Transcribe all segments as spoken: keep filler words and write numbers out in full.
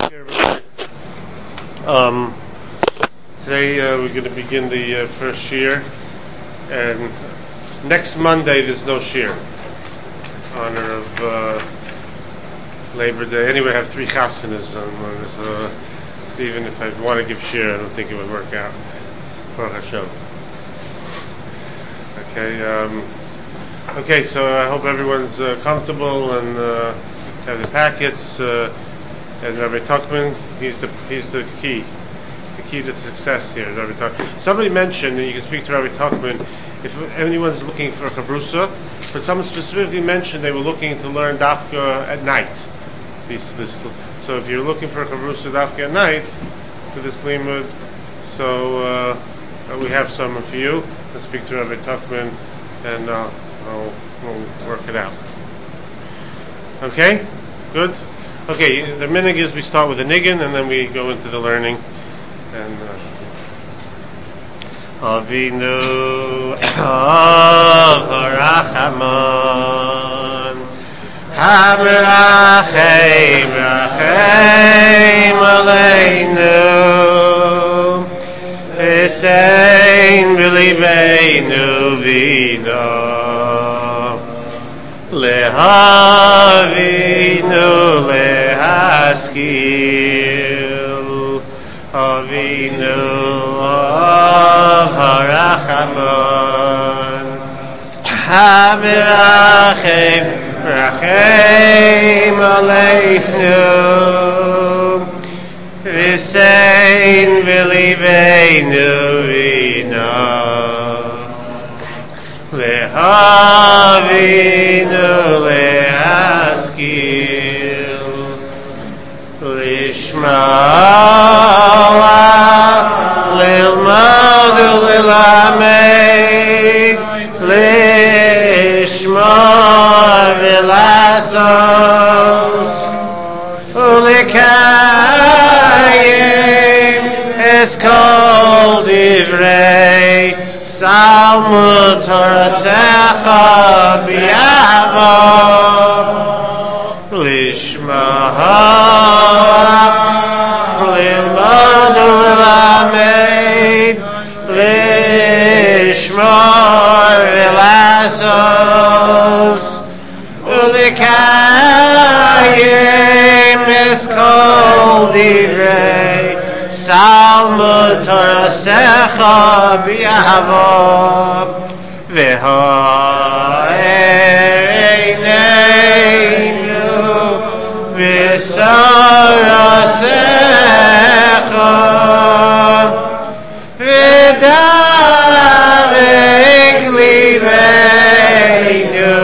Um, today uh, we're going to begin the uh, first year, and next Monday there's no shir. Honor of uh, Labor Day. Anyway, I have three chasanas on one, so even if I want to give shir, I don't think it would work out. Baruch Hashem. Okay. Um, okay. So I hope everyone's uh, comfortable and uh, have the packets. Uh, and Rabbi Tuckman, he's the he's the key, the key to success here. Rabbi Tuckman. Somebody mentioned, and you can speak to Rabbi Tuckman, if anyone's looking for a chavrusa, but someone specifically mentioned they were looking to learn dafka at night. This, this, so if you're looking for a chavrusa dafka at night for this limud, so uh, we have some for you. Let's speak to Rabbi Tuckman, and uh, I'll, we'll work it out. Okay, good. Okay, the minig is we start with the niggin and then we go into the learning. And Avinu Avarachamon Hamerachem Rachem Aleinu V'sein B'libeinu Vino Lehavinu Lehaskil Avinu Avarachamon Hamerachem Rachem Aleinu V'sein V'libeinu Vino Lehavinu Lehaskil Lishma'a Lilmadu Lilamed Lishma'a Vilasos Ulikayim Eskol Divrei Salmud Torasecha B'Yavo Lishma'a Limadu Lamed Lishma'a Vilasos Ulikayim Eskol Divrei Salmud Torasecha B'Yavo V'ha'eineinu V'sarasecha V'darek libeinu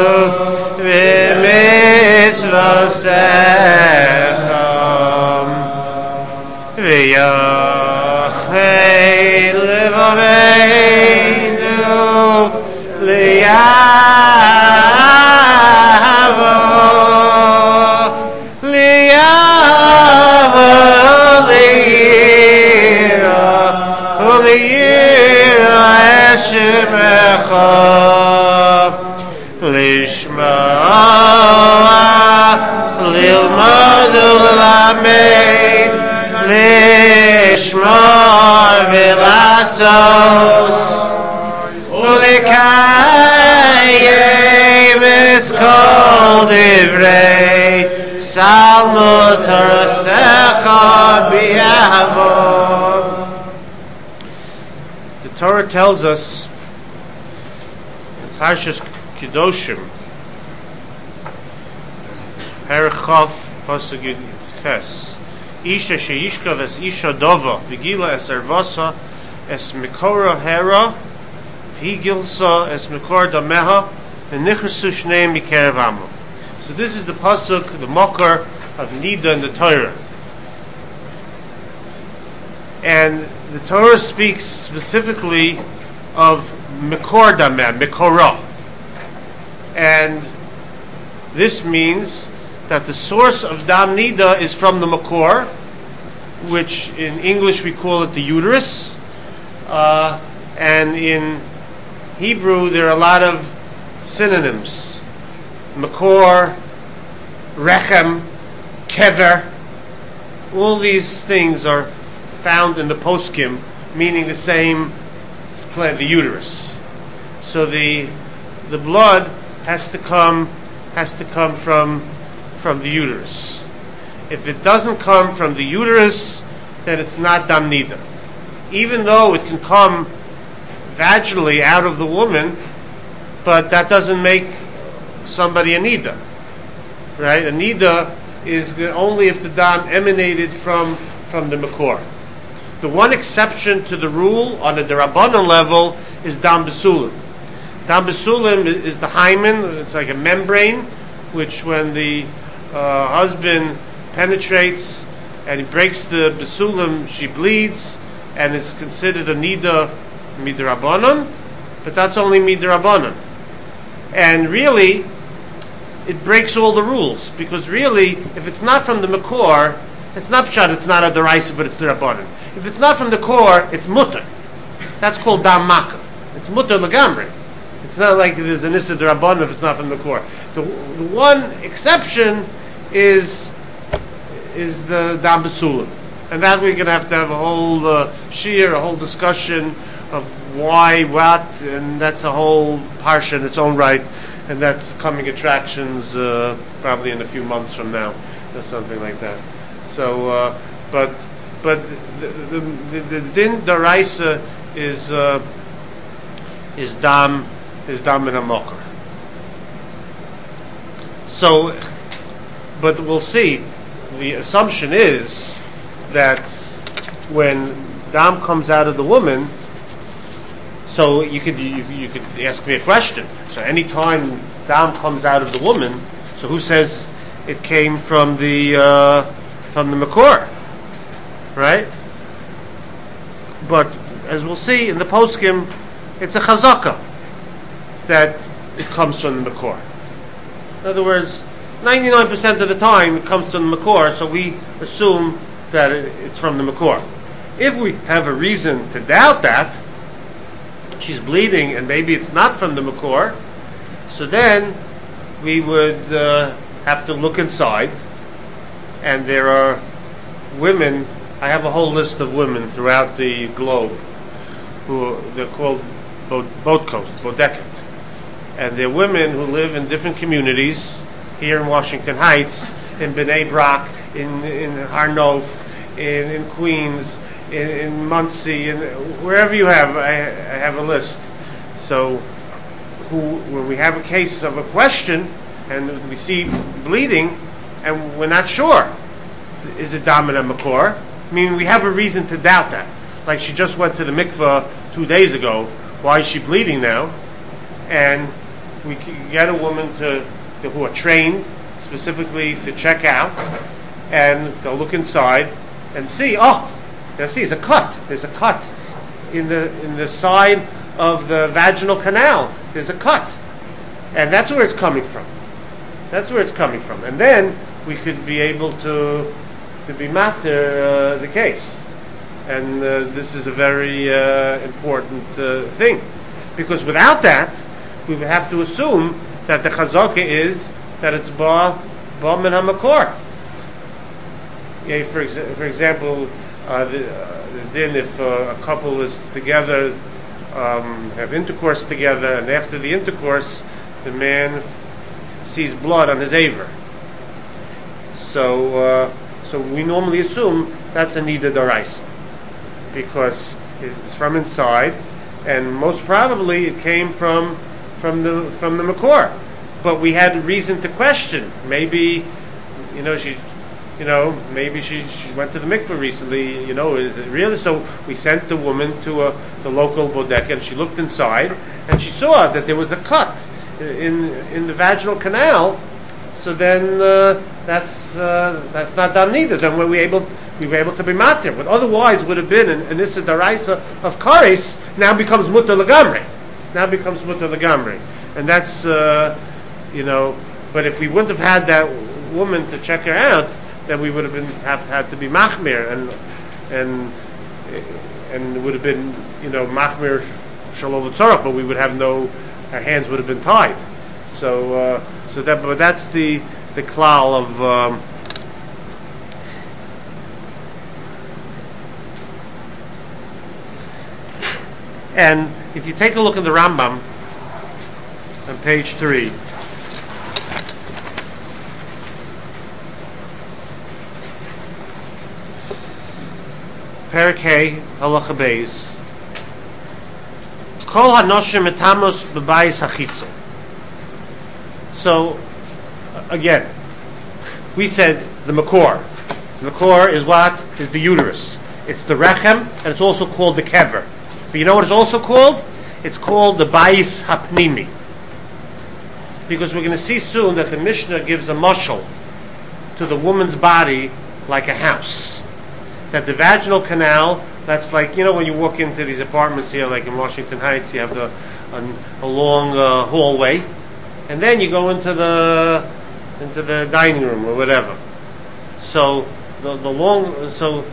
V'mitzvosecha V'yachei levaveinu liyavo liyavo liyira uliyira eshemecha lishma'a lilmadu lamed Lishma'a Vilasos Ulikayim Eskol Divrei Salmud Torasecha B'Yavo. The Torah tells us in Parshas Kedoshim, Perek Chof, Pasuk Yud Ches, Isha sheishkav es isha dova vigila es ervasa es mikora hera vigilsa es mikor dameha v'nichrasu shneim mikerev amo. So this is the pasuk, the mokar of Nida in the Torah, and the Torah speaks specifically of mikor dameh, mikora, and this means that the source of Dam Nida is from the Makor, which in English we call it the uterus, uh, and in Hebrew there are a lot of synonyms. Makor, Rechem, Kever, all these things are found in the poskim, meaning the same plant, the uterus. So the the blood has to come has to come from from the uterus. If it doesn't come from the uterus, then it's not dam nida. Even though it can come vaginally out of the woman, but that doesn't make somebody a nida, right? A nida is only if the dam emanated from from the makor. The one exception to the rule on a derabanan level is dam besulim. Dam besulim is the hymen. It's like a membrane, which when the uh, husband penetrates and he breaks the besulim, she bleeds, and it's considered a nida midrabanan, but that's only midrabanan. And really, it breaks all the rules, because really, if it's not from the makor, it's not pshat, it's not a deraisa, but it's derabanan. If it's not from the core, it's mutter. That's called dam maka. It's mutter legamri. It's not like there's an issa derabanan if it's not from the core. The, the one exception is is the dam besulim, and that we're going to have to have a whole uh, shiur, a whole discussion of why, what, and that's a whole parsha in its own right, and that's coming attractions uh, probably in a few months from now, or something like that. So, uh, but but the the, the, the din daraisa is uh, is dam is dam in a mokar. So, but we'll see. The assumption is that when dam comes out of the woman, so you could you, you could ask me a question. So anytime dam comes out of the woman, so who says it came from the uh, from the makor, right? But as we'll see in the poskim, it's a chazaka that it comes from the makor. In other words, ninety-nine percent of the time it comes from the makor, so we assume that it, it's from the makor. If we have a reason to doubt that, she's bleeding and maybe it's not from the makor, so then we would uh, have to look inside, and there are women, I have a whole list of women throughout the globe who they're called bodkot, bodeket, and they're women who live in different communities here in Washington Heights, in Bnei Brak, in in Harnof, in, in Queens, in, in Muncie, and wherever you have, I, I have a list. So, who when we have a case of a question and we see bleeding, and we're not sure, is it dominant makor? I mean, we have a reason to doubt that. Like she just went to the mikveh two days ago. Why is she bleeding now? And we can get a woman to. who are trained specifically to check out, and they'll look inside and see, oh, they'll see, there's a cut. There's a cut in the in the side of the vaginal canal. There's a cut. And that's where it's coming from. That's where it's coming from. And then we could be able to to be matter uh, the case. And uh, this is a very uh, important uh, thing. Because without that, we would have to assume that the chazaka is that it's ba ba min hamakor. Yeah, for exa- for example, uh, the, uh, the din if uh, a couple is together, um, have intercourse together, and after the intercourse, the man f- sees blood on his aver. So uh, so we normally assume that's a nida daraisa because it's from inside, and most probably it came from. from the from the makor, but we had reason to question. Maybe, you know, she, you know, maybe she, she went to the mikveh recently. You know, is it really? So we sent the woman to a, the local bodeka, and she looked inside, and she saw that there was a cut in in the vaginal canal. So then uh, that's uh, that's not done neither. Then we were able we were able to be matir. What otherwise would have been an, an issa daraisa of kares now becomes mutter legamri. Now becomes mutter legamri, and that's uh, you know. But if we wouldn't have had that woman to check her out, then we would have been have had to be machmir, and and and it would have been you know machmir shalom v'tzorach, but we would have no, our hands would have been tied. So uh, so that but that's the the klal of um, And if you take a look at the Rambam on page three, Perek Hey, Halacha Beis, Kol hanoshim metamos b'bayis hachitzon. So, again, we said the makor. The makor is what? Is the uterus. It's the rechem, and it's also called the kever. But you know what it's also called? It's called the bayis hapnimi. Because we're going to see soon that the Mishnah gives a mashal to the woman's body like a house. That the vaginal canal, that's like, you know, when you walk into these apartments here, like in Washington Heights, you have the a, a long uh, hallway, and then you go into the into the dining room or whatever. So the the long so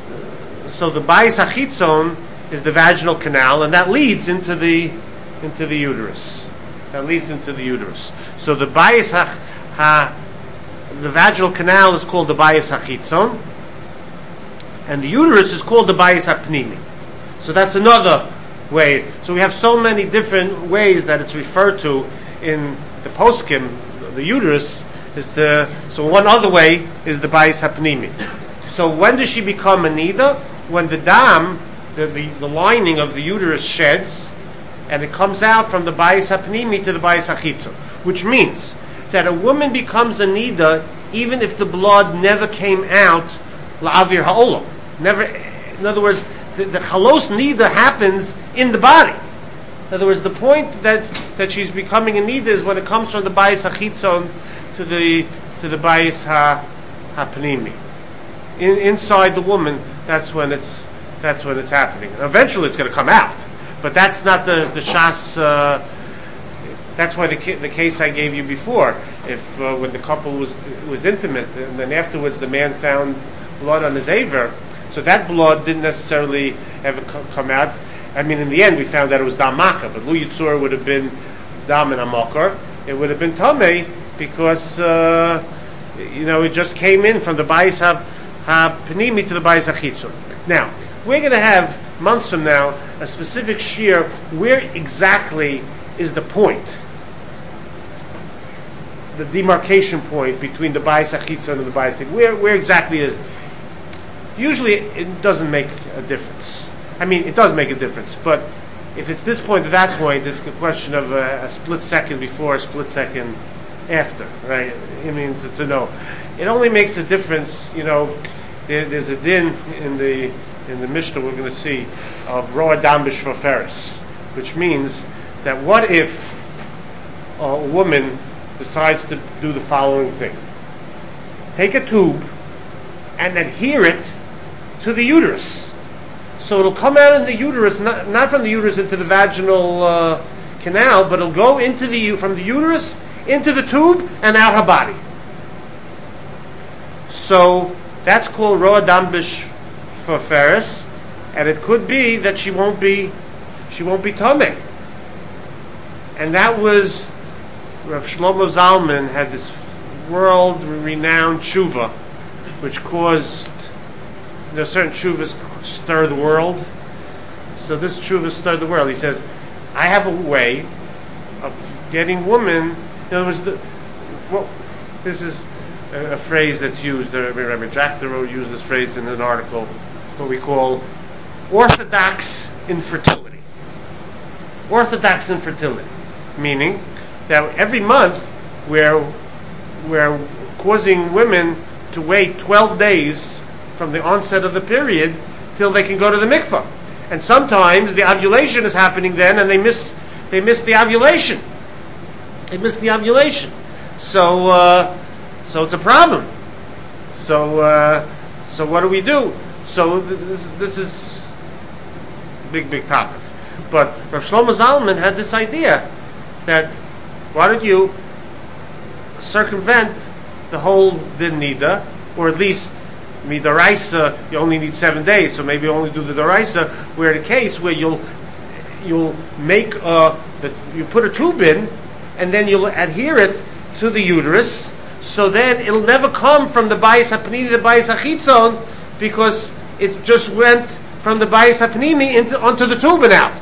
so the bayis hachitzon is the vaginal canal, and that leads into the into the uterus. That leads into the uterus. So the bayis ha, ha the vaginal canal is called the bayis hachitzon, and the uterus is called the bayis hapnimi. So that's another way. So we have so many different ways that it's referred to in the poskim. The uterus is the so one other way is the bayis hapnimi. So when does she become a nida? When the dam, the, the, the lining of the uterus sheds, and it comes out from the bayis hapnimi to the bayis hachitzon, which means that a woman becomes a nida even if the blood never came out la'avir ha'olam. Never, in other words, the, the chalos nida happens in the body. In other words, the point that, that she's becoming a nida is when it comes from the bayis hachitzon to the to the bayis ha hapnimi. In, inside the woman, that's when it's that's when it's happening. Eventually, it's going to come out, but that's not the the shas. Uh, that's why the ca- the case I gave you before. If uh, when the couple was was intimate, and then afterwards the man found blood on his aver, so that blood didn't necessarily ever co- come out. I mean, in the end, we found that it was dam maka, but lu yitzur would have been dam and amakar. It would have been tamei because uh, you know it just came in from the bayis ha hapnimi to the bayis hachitzon. Now we're going to have months from now a specific shir where exactly is the point, the demarcation point between the bayis hachitzon and the bayis hachitzon. Where where exactly is? Usually it doesn't make a difference. I mean, it does make a difference, but if it's this point to that point, it's a question of a, a split second before, a split second after, right? I mean, to, to know. It only makes a difference, you know, there, there's a din in the in the Mishnah we're going to see of roa dam b'shvaferis, which means that what if a woman decides to do the following thing? Take a tube and adhere it to the uterus. So it'll come out in the uterus, not, not from the uterus into the vaginal uh, canal, but it'll go into the from the uterus into the tube and out her body. So that's called roa dam b'shvaferis, and it could be that she won't be she won't be tamei. And that was Rav Shlomo Zalman had this world-renowned tshuva, which caused, you know, certain tshuvas stir the world. So this tshuva stirred the world. He says, I have a way of getting women. In other words, the, well, this is a, a phrase that's used. Uh, Rabbi Jackdarow used this phrase in an article, what we call orthodox infertility. Orthodox infertility, meaning that every month we're we're causing women to wait twelve days from the onset of the period till they can go to the mikvah, and sometimes the ovulation is happening then, and they miss they miss the ovulation. They miss the ovulation, so uh, so it's a problem. So uh, so what do we do? So this, this is a big big topic. But Rav Shlomo Zalman had this idea that why don't you circumvent the whole din nida, or at least midaraisa, you only need seven days, so maybe only do the daraisa. Where the case where you'll you'll make a the, you put a tube in, and then you'll adhere it to the uterus, so then it'll never come from the bayis hapnimi to the bayis hachitzon, because it just went from the bayis hapnimi into onto the tube and out.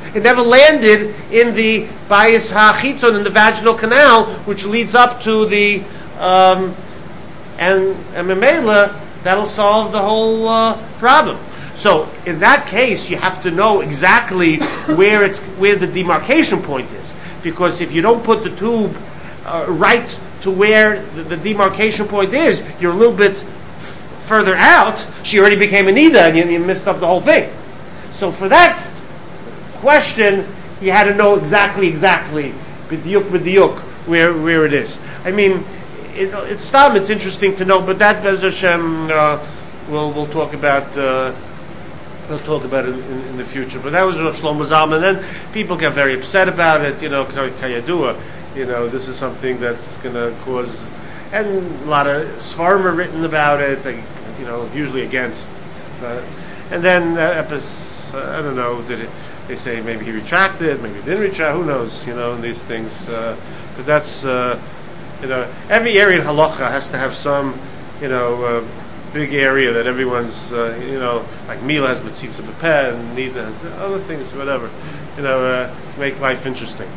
It never landed in the Bayis HaChitzon, in the vaginal canal, which leads up to the um, and and Memela, that'll solve the whole uh, problem. So in that case, you have to know exactly where it's where the demarcation point is, because if you don't put the tube uh, right to where the, the demarcation point is, you're a little bit f- further out. She already became a nida, and you, you missed up the whole thing. So for that question, you had to know exactly, exactly, b'diuk, b'diuk, where where it is. I mean, it, it's stam. It's interesting to know, but that Bez Hashem, uh, we'll we'll talk about. Uh, we'll talk about it in, in, in the future. But that was Rav Shlomo Zalman, and then people get very upset about it. You know, kayadua. You know, this is something that's going to cause, and a lot of svarim are written about it. They, you know, usually against. Uh, and then uh, epis. Uh, I don't know, did it, they say maybe he retracted, maybe he didn't retract, who knows, you know, these things. Uh, but that's, uh, you know, every area in halacha has to have some, you know, uh, big area that everyone's, uh, you know, like Mila has Mitzitza B'Peh, and Nida has other things, whatever, you know, uh, make life interesting.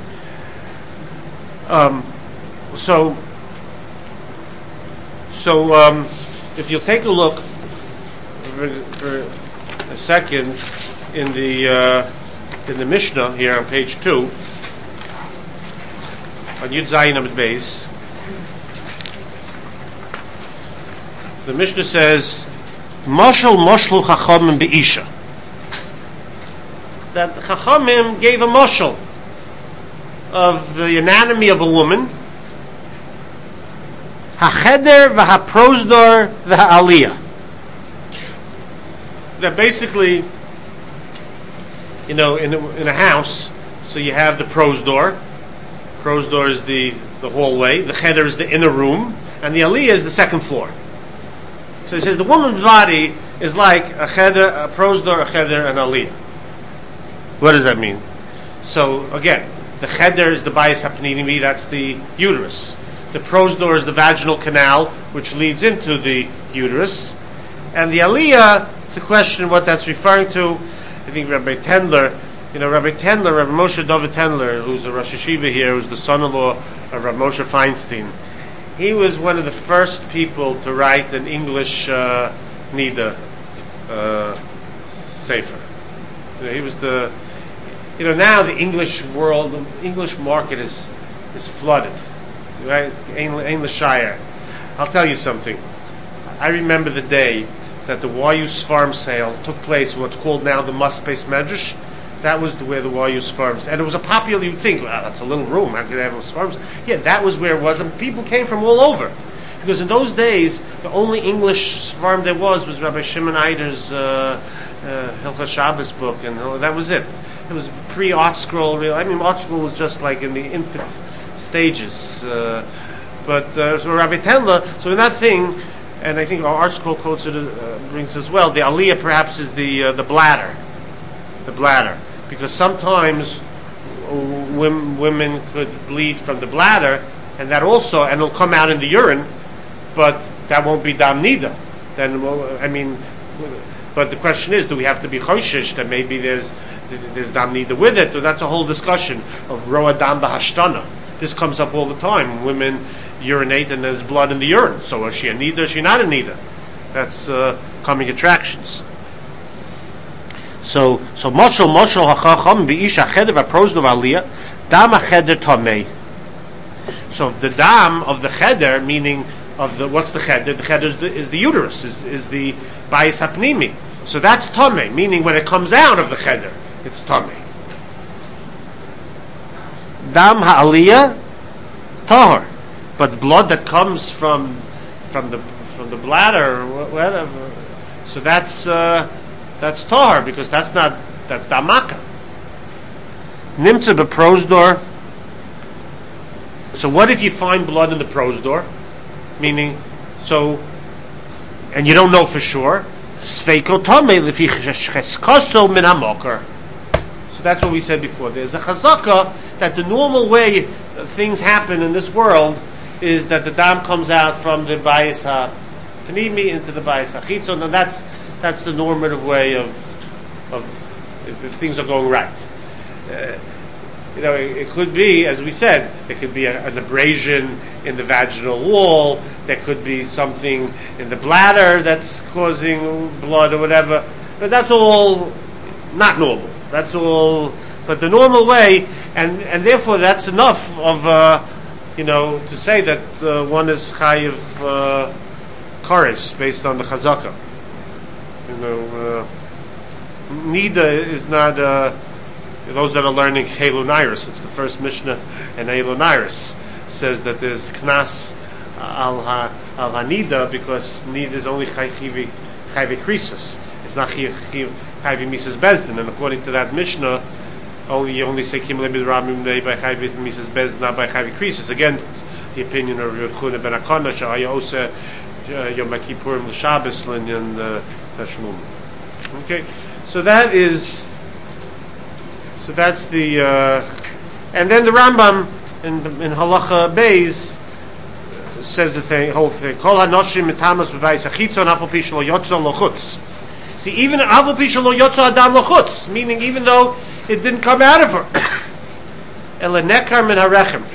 Um, so, so um, if you'll take a look for, for a second, in the uh, in the Mishnah here on page two, on Yud Zayin Amud Beis, the Mishnah says, "Mashal moshlu chachamim beisha." That chachamim gave a mashal of the anatomy of a woman, hacheder v'haprozdor v'ha'aliyah. That basically, you know, in a, in a house, so you have the pros door. Pros door is the, the hallway. The cheder is the inner room, and the aliyah is the second floor. So he says the woman's body is like a cheder, a pros door, a cheder, and aliyah. What does that mean? So again, the cheder is the bayis hapnimi, that's the uterus. The pros door is the vaginal canal, which leads into the uterus, and the aliyah, it's a question what that's referring to. I think Rabbi Tendler, you know, Rabbi Tendler, Rabbi Moshe David Tendler, who's a Rosh Hashiva here, who's the son-in-law of Rabbi Moshe Feinstein, he was one of the first people to write an English uh, Nida uh, Sefer. You know, he was the, you know, now the English world, the English market is is flooded, right? English Shire. I'll tell you something. I remember the day that the Wayus farm sale took place, what's called now the Muspes Medrash. That was the, where the Wayus farms, and it was a popular, you'd think, wow, that's a little room, how could they have those farms? Yeah, that was where it was, and people came from all over. Because in those days, the only English farm there was was Rabbi Shimon Eider's uh, uh, Hilchos Shabbos book, and that was it. It was pre-Art Scroll, real. I mean, Art Scroll was just like in the infant stages. Uh, but uh, so Rabbi Tendler, so in that thing, and I think our Art Scroll quotes it, uh, brings as well, the aliyah perhaps is the uh, the bladder, the bladder, because sometimes women, women could bleed from the bladder, and that also, and it'll come out in the urine, but that won't be dam nida. Then, well, I mean, but the question is, do we have to be choshish that maybe there's there's dam nida with it? Or that's a whole discussion of roa dam b'hashtana. This comes up all the time. Women urinate and there's blood in the urine. So is she a nida? Is she not a nida? That's uh, coming attractions. So, so moshel moshel hachacham beisha cheder v'prozdov aliyah dam hacheder tamei. So the dam of the cheder, meaning of the what's the cheder? The cheder is the, is the uterus, is, is the bayis hapnimi. So that's tamei, meaning when it comes out of the cheder, it's tamei. Dam ha'aliyah tahor, but blood that comes from from the from the bladder or whatever, so that's uh, that's tahor, because that's not that's damaka. Nimtza beprozdor. So what if you find blood in the prozdor? Meaning, so, and you don't know for sure. Sveiko tamei lefi cheskaso min hamokar. So that's what we said before. There's a chazaka that the normal way things happen in this world is that the dam comes out from the bayis ha-panimi into the bayis ha-chitzon, and that's that's the normative way of of if, if things are going right. uh, you know, it, it could be, as we said, there could be a, an abrasion in the vaginal wall. There could be something in the bladder that's causing blood or whatever. But that's all not normal. That's all. But the normal way, and and therefore that's enough of, uh, you know, to say that uh, one is chayiv uh, kares based on the chazaka. You know, uh, nida is not. Uh, those that are learning Elunairis, it's the first Mishnah, and Elunairis says that there's knas al ha al hanida because nida is only chayvi chayvi krisus. It's not chayvi misas bezdin, and according to that Mishnah, only you only say kimle b'ramim by chayvi misas bezdin, not by chayvi krisus. Again, the opinion of Rav Chuna ben Akana shaya osa Yom Kippurim l'Shabbos l'inyan Tashlum. Okay, so that is. So that's the, uh, and then the Rambam in in Halacha Beis says the thing, whole thing. Kol hanoshim mitamas b'bayis achitzon afal pi shelo yotzo lochutz. See, even afal pi shelo yotzo adam lochutz, meaning even though it didn't come out of her, ele nekar min harechem.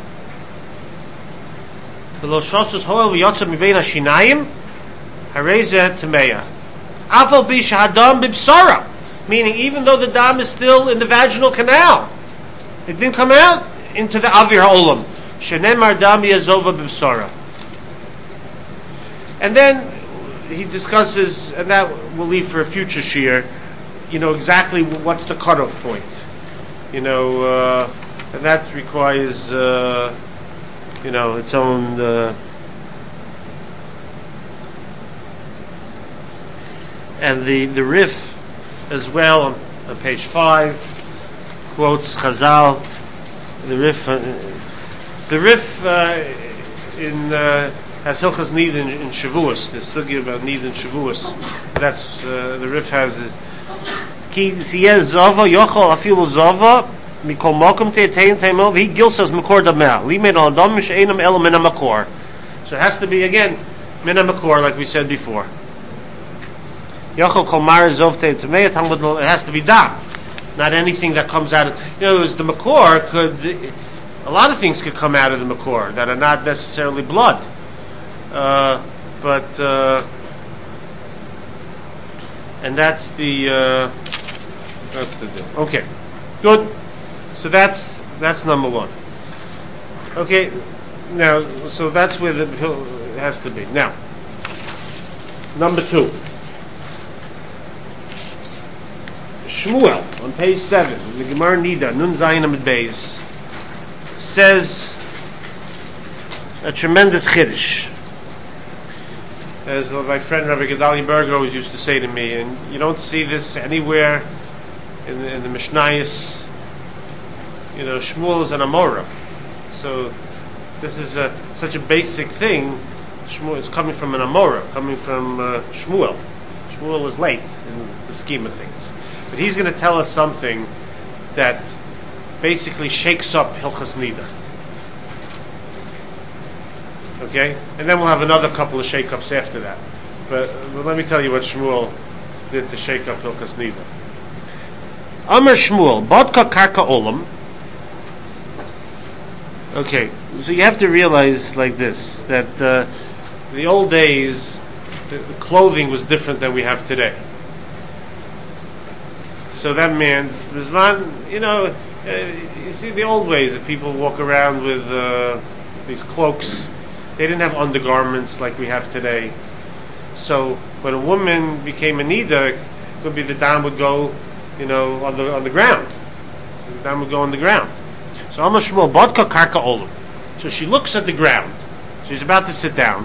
V'lo shosus hoel v'yotzo mibein hashinayim harezeh temeya. Afal pi shehadam b'bsara. Meaning, even though the dam is still in the vaginal canal, it didn't come out into the avir ha'olam. Shenemar dam yazova b'bsara. And then he discusses, and that we'll leave for a future shiur, you know, exactly what's the cutoff point. You know, uh, and that requires, uh, you know, its own... Uh, and the, the Rif as well on, on page five quotes Chazal. The Rif, uh, the Rif uh, in uh, has Hilchas Nid in, in Shavuos. The sugya about Nid in Shavuos. That's uh, the Rif has Ki siyeh zava yochol afilu zava mikol mokum te'etein te'emel v'hi gilsas makor damel limed al adam she'enam elo min ha'makor. So it has to be again min ha'makor, like we said before. Yochel Kolmar Zovte Tamei Talmud. It has to be dam, not anything that comes out of. You know, the makor could. A lot of things could come out of the makor that are not necessarily blood, uh, but uh, and that's the uh, that's the deal. Okay, good. So that's that's number one. Okay, now so that's where the it has to be. Now, number two. Shmuel on page seven, the Gemara Nida Nun Zayin Amid Beis says a tremendous chiddush, as my friend Rabbi Gedalia Berger always used to say to me, and you don't see this anywhere in the, in the Mishnayos. You know, Shmuel is an Amora, so this is a, such a basic thing. Shmuel is coming from an Amora, coming from uh, Shmuel. Shmuel was late in the scheme of things. But he's going to tell us something that basically shakes up Hilchas Nida. Okay? And then we'll have another couple of shake-ups after that. But, but let me tell you what Shmuel did to shake up Hilchas Nida. Amar Shmuel, Bodka Karka Olam. Okay, so you have to realize like this, that uh, in the old days, the, the clothing was different than we have today. So that man, you know, uh, you see the old ways that people walk around with uh, these cloaks. They didn't have undergarments like we have today. So when a woman became a nida, it could be the dam would go, you know, on the on the ground. The dam would go on the ground. So Amar Shmuel, Bodka Karka Olam. So she looks at the ground. She's about to sit down,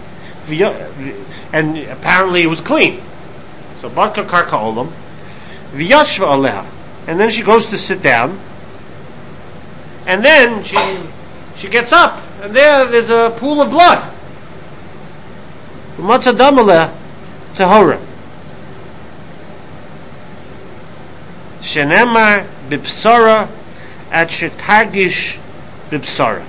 and apparently it was clean. So Bodka Karka Olam. V'yashva aleha, and then she goes to sit down, and then she she gets up, and there there's a pool of blood. U'matza dam aleha tehora. Shenemar b'psara at shetargish b'psara.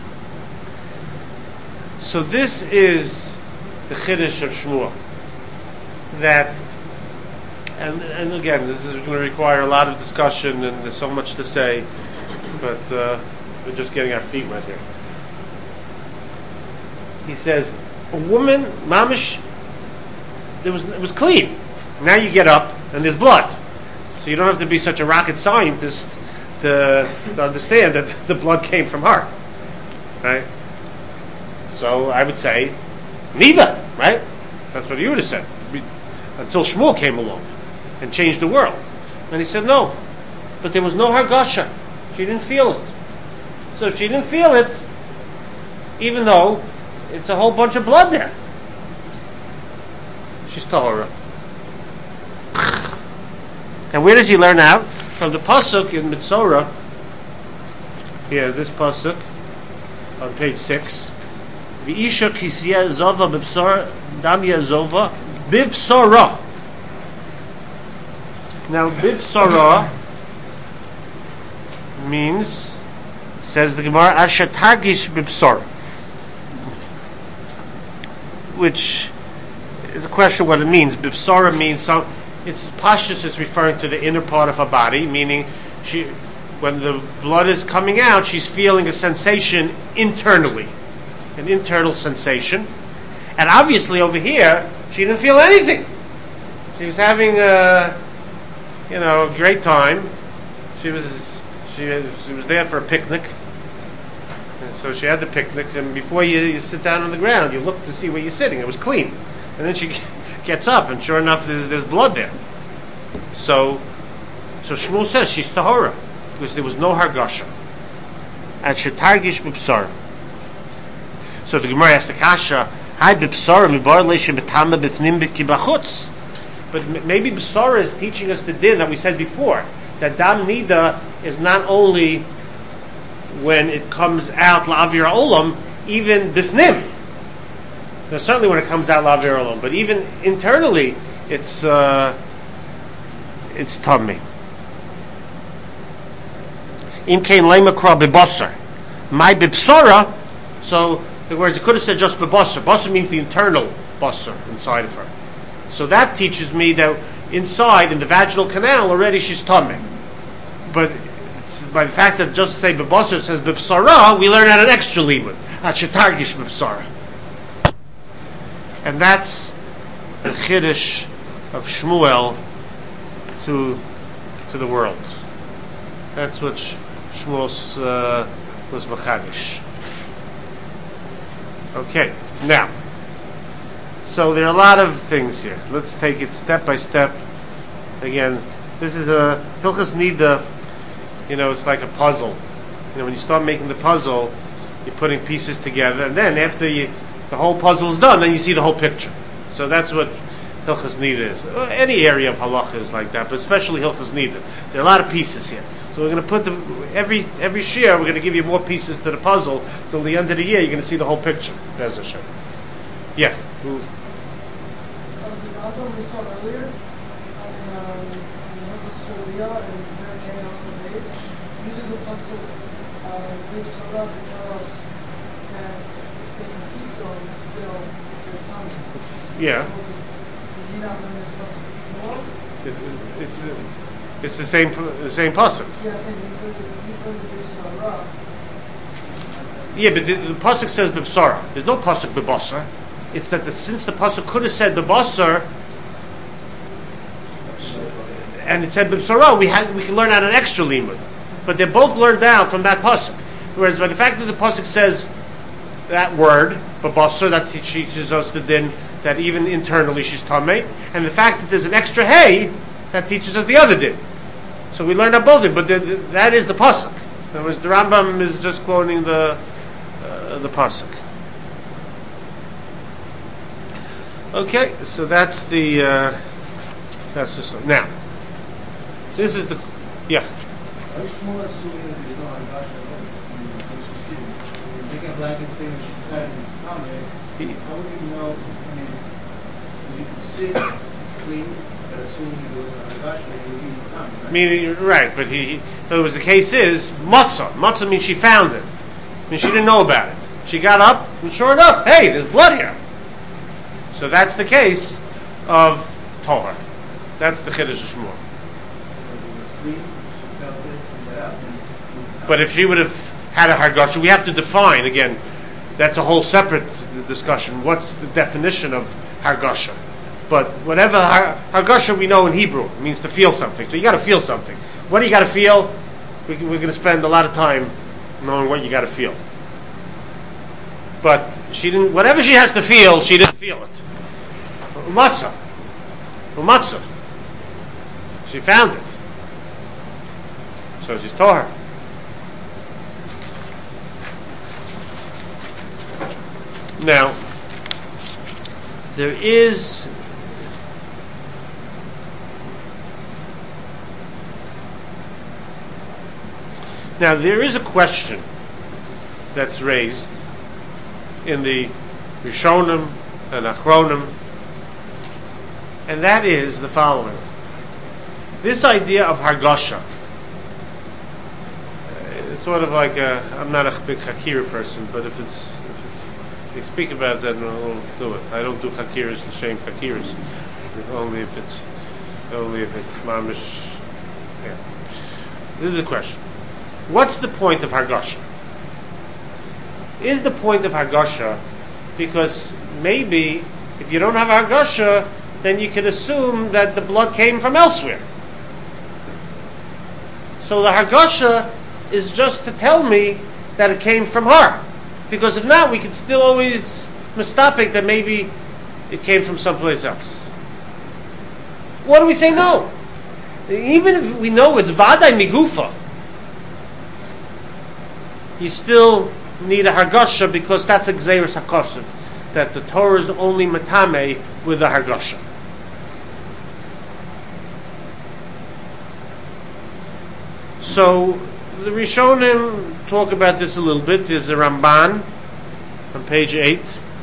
So this is the chiddush of Shmuel, that and and again, this is going to require a lot of discussion, and there's so much to say, but uh, we're just getting our feet wet here. He says, a woman, mamish, it was it was clean. Now you get up and there's blood, so you don't have to be such a rocket scientist to, to understand that the blood came from her, right? So I would say, neither, right? That's what you would have said, until Shmuel came along and changed the world. And he said, no, but there was no hargasha. She didn't feel it. So if she didn't feel it, even though it's a whole bunch of blood there, she's tahora. And where does he learn out? From the pasuk in Mitzorah. Here, this pasuk on page six. V'isha kisya zova b'bsor damya zova b'bsora. Now, b'bsora means, says the Gemara, asher tagish b'bsor, which is a question what it means. B'bsora means some. It's pashtus is referring to the inner part of her body, meaning she, when the blood is coming out, she's feeling a sensation internally, an internal sensation. And obviously over here, she didn't feel anything. She was having a, you know, a great time. She was she, she was there for a picnic. And so she had the picnic, and before you, you sit down on the ground, you look to see where you're sitting. It was clean. And then she gets up, and sure enough, there's, there's blood there. So, so Shmuel says she's tahora because there was no hargasha. And shetargish b'psar. So the Gemara asks the kasha, "Hi b'psar mibar leishem betama b'fnim b'kibachutz." But m- maybe b'sar is teaching us the din that we said before, that dam nida is not only when it comes out la'avir olam, even b'fnim. Now, certainly when it comes out la'avir olam, but even internally, it's uh, it's tummy. Im kein leimakra bebasar, my bibsara. So, in other words, it could have said just bebasar. Basar means the internal basar inside of her. So that teaches me that inside in the vaginal canal already she's tummy. But it's, by the fact that just say bebasar says bibsara, we learn out an extra limud. At shetargish bibsara. And that's the chiddush of Shmuel to to the world. That's what Shmuel uh, was machadish. Okay, now, so there are a lot of things here. Let's take it step by step. Again, this is a Hilchas Nida. You know, it's like a puzzle. You know, when you start making the puzzle, you're putting pieces together, and then after you the whole puzzle is done, then you see the whole picture. So that's what Hilchas Nida is. Any area of halacha is like that, but especially Hilchas Nida. There are a lot of pieces here. So we're going to put the every every year we're going to give you more pieces to the puzzle. Till the end of the year, you're going to see the whole picture. Be'ez Hashem. Yeah. Who? Um, the album we saw earlier, in um, Hilchas Surah and Hurricane out the base, uses the puzzle uh, Big Surah to tell us that there's a heat zone still it's a tummy. It's, yeah. So does, does he not learn this puzzle from It's, it's, it's, it's the same the same pasuk. Yeah, I think he's learned the he's learned the Big Surah. Yeah, but the, the pasuk says b'bsara. There's no pasuk b'basar. It's that the, since the pasuk could have said b'basar, and it said b'bsara, we had we can learn out an extra limud. But they're both learned out from that pasuk. Whereas by the fact that the pasuk says that word b'basar, that teaches us the din that even internally she's tamei, and the fact that there's an extra hey, that teaches us the other din. So we learned out both of it, but the, the, that is the pasuk. In other words, the Rambam is just quoting the uh, the pasuk. Okay, so that's the uh, that's the story. Now, this is the yeah. Are you more assuming that there's no hargasha at all? I mean, when she's sitting, when you're taking a blanket thing and she's sat in his stomach, how would you know? I mean, when you can sit, it's clean, but assuming there was a hargasha, it would be in the tummy, right? I mean, you're right, but he, in other words, the case is matzah. Matzah means she found it. I mean, she didn't know about it. She got up, and sure enough, hey, there's blood here. So that's the case of Tohar. That's the Chiddush Shmuel. It was clean, she felt it, and that, and it's- But if she would have had a Hargasha, we have to define, again, that's a whole separate d- discussion. What's the definition of Hargasha? But whatever har- Hargasha we know in Hebrew, it means to feel something. So you got to feel something. What do you got to feel? We can, we're going to spend a lot of time knowing what you got to feel. But she didn't. Whatever she has to feel, she didn't feel it. Umatzah, umatzah. She found it. So she's told her. Now, there is now there is a question that's raised in the Rishonim and Achronim, and that is the following: this idea of Hargasha. It's sort of like a, I'm not a big Hakira person, but if it's if it's they speak about it, then we'll do it. I don't do Hakiras and shame Hakiras, only if it's only if it's mamish. Yeah. This is the question: what's the point of Hargasha? Is the point of Hargasha because maybe if you don't have Hargasha, then you can assume that the blood came from elsewhere. So the Hargasha is just to tell me that it came from her. Because if not, we can still always mistapik that maybe it came from someplace else. What do we say no? Even if we know it's Vadai Migufa, you still need a Hargasha because that's a Gzeirus HaKosev, that the Torah is only Matame with a Hargasha. So the Rishonim talk about this a little bit. There's a Ramban on page eight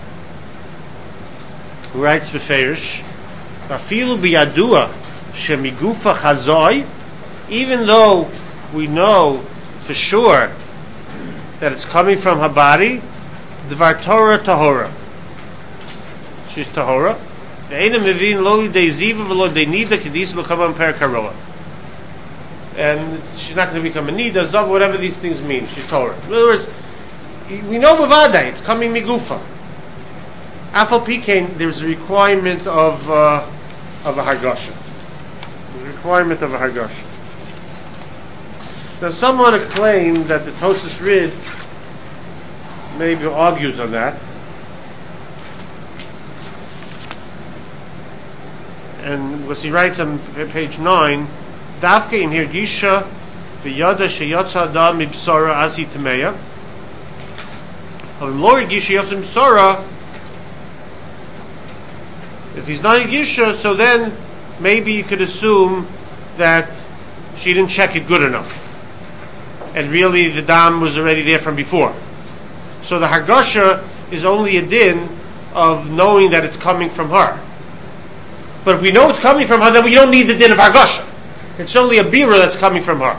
who writes Beferish, Afilu biyadua shemigufa chazoi, even though we know for sure that it's coming from her body, Dvar Torah Tahora. She's Tahora. Ve'ena mevin lo lidei ziva v'lo lidei nida kedis lo kabam per karoa. And it's, she's not going to become a nida, zav, whatever these things mean. She's Torah. In other words, we know b'vadai, it's coming migufa. Afal Pikain, there's a requirement of uh, of a hargasha. There's a requirement of a hargasha. Now, some want to claim that the Tosas Rid maybe argues on that, and what he writes on page nine, Davke in here Gisha v'yada sheyatsa adam mibsara asi tameya. Of Lord Gisha yatsa mibsara. If he's not a Gisha, so then maybe you could assume that she didn't check it good enough, and really the dam was already there from before. So the hargasha is only a din of knowing that it's coming from her. But if we know it's coming from her, then we don't need the din of hargasha. It's only a bira that's coming from her.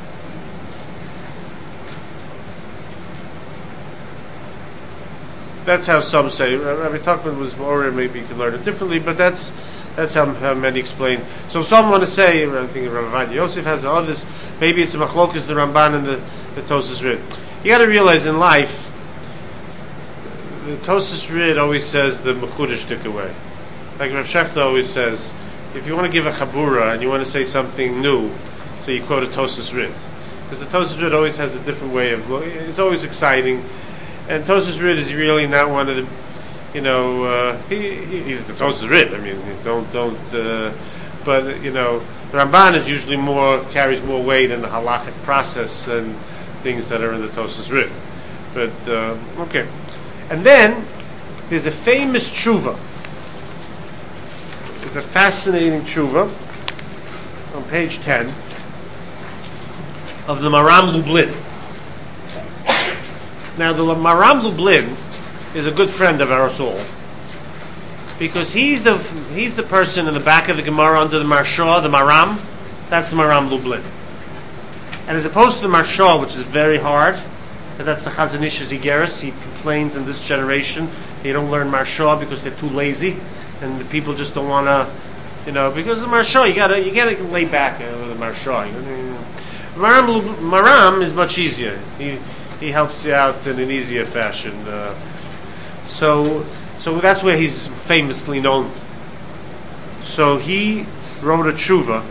That's how some say. Rabbi Tuchman was more, maybe you can learn it differently, but that's that's how, how many explain. So some want to say, I think Rabbi Yosef has others, maybe it's the Machlokas, the Ramban, and the, the Tosas Rid. You got to realize in life, the Tosas Rid always says the Mechudesh took away. Like Rav Shechta always says, if you want to give a Chabura and you want to say something new, so you quote a Tosas Rid. Because the Tosas Rid always has a different way of looking. It's always exciting. And Tosas Rid is really not one of the, you know, uh, he, he, he's the Tosas Rid. I mean, don't, don't, uh, but, you know, the Ramban is usually more, carries more weight in the halachic process than things that are in the Tosas Rid. But, uh, okay. And then, there's a famous tshuva. It's a fascinating tshuva on page ten of the Maram Lublin. Now, the Maram Lublin is a good friend of our soul because he's the he's the person in the back of the Gemara under the Marsha, the Maram. That's the Maram Lublin. And as opposed to the Marsha, which is very hard, and that's the Chazon Ish's Igeris. He complains in this generation they don't learn Marsha because they're too lazy, and the people just don't want to You know, because the Marsha, you gotta you gotta lay back uh, with the Marsha. Maram Maram is much easier. He he helps you out in an easier fashion. Uh, so so that's where he's famously known. So he wrote a tshuva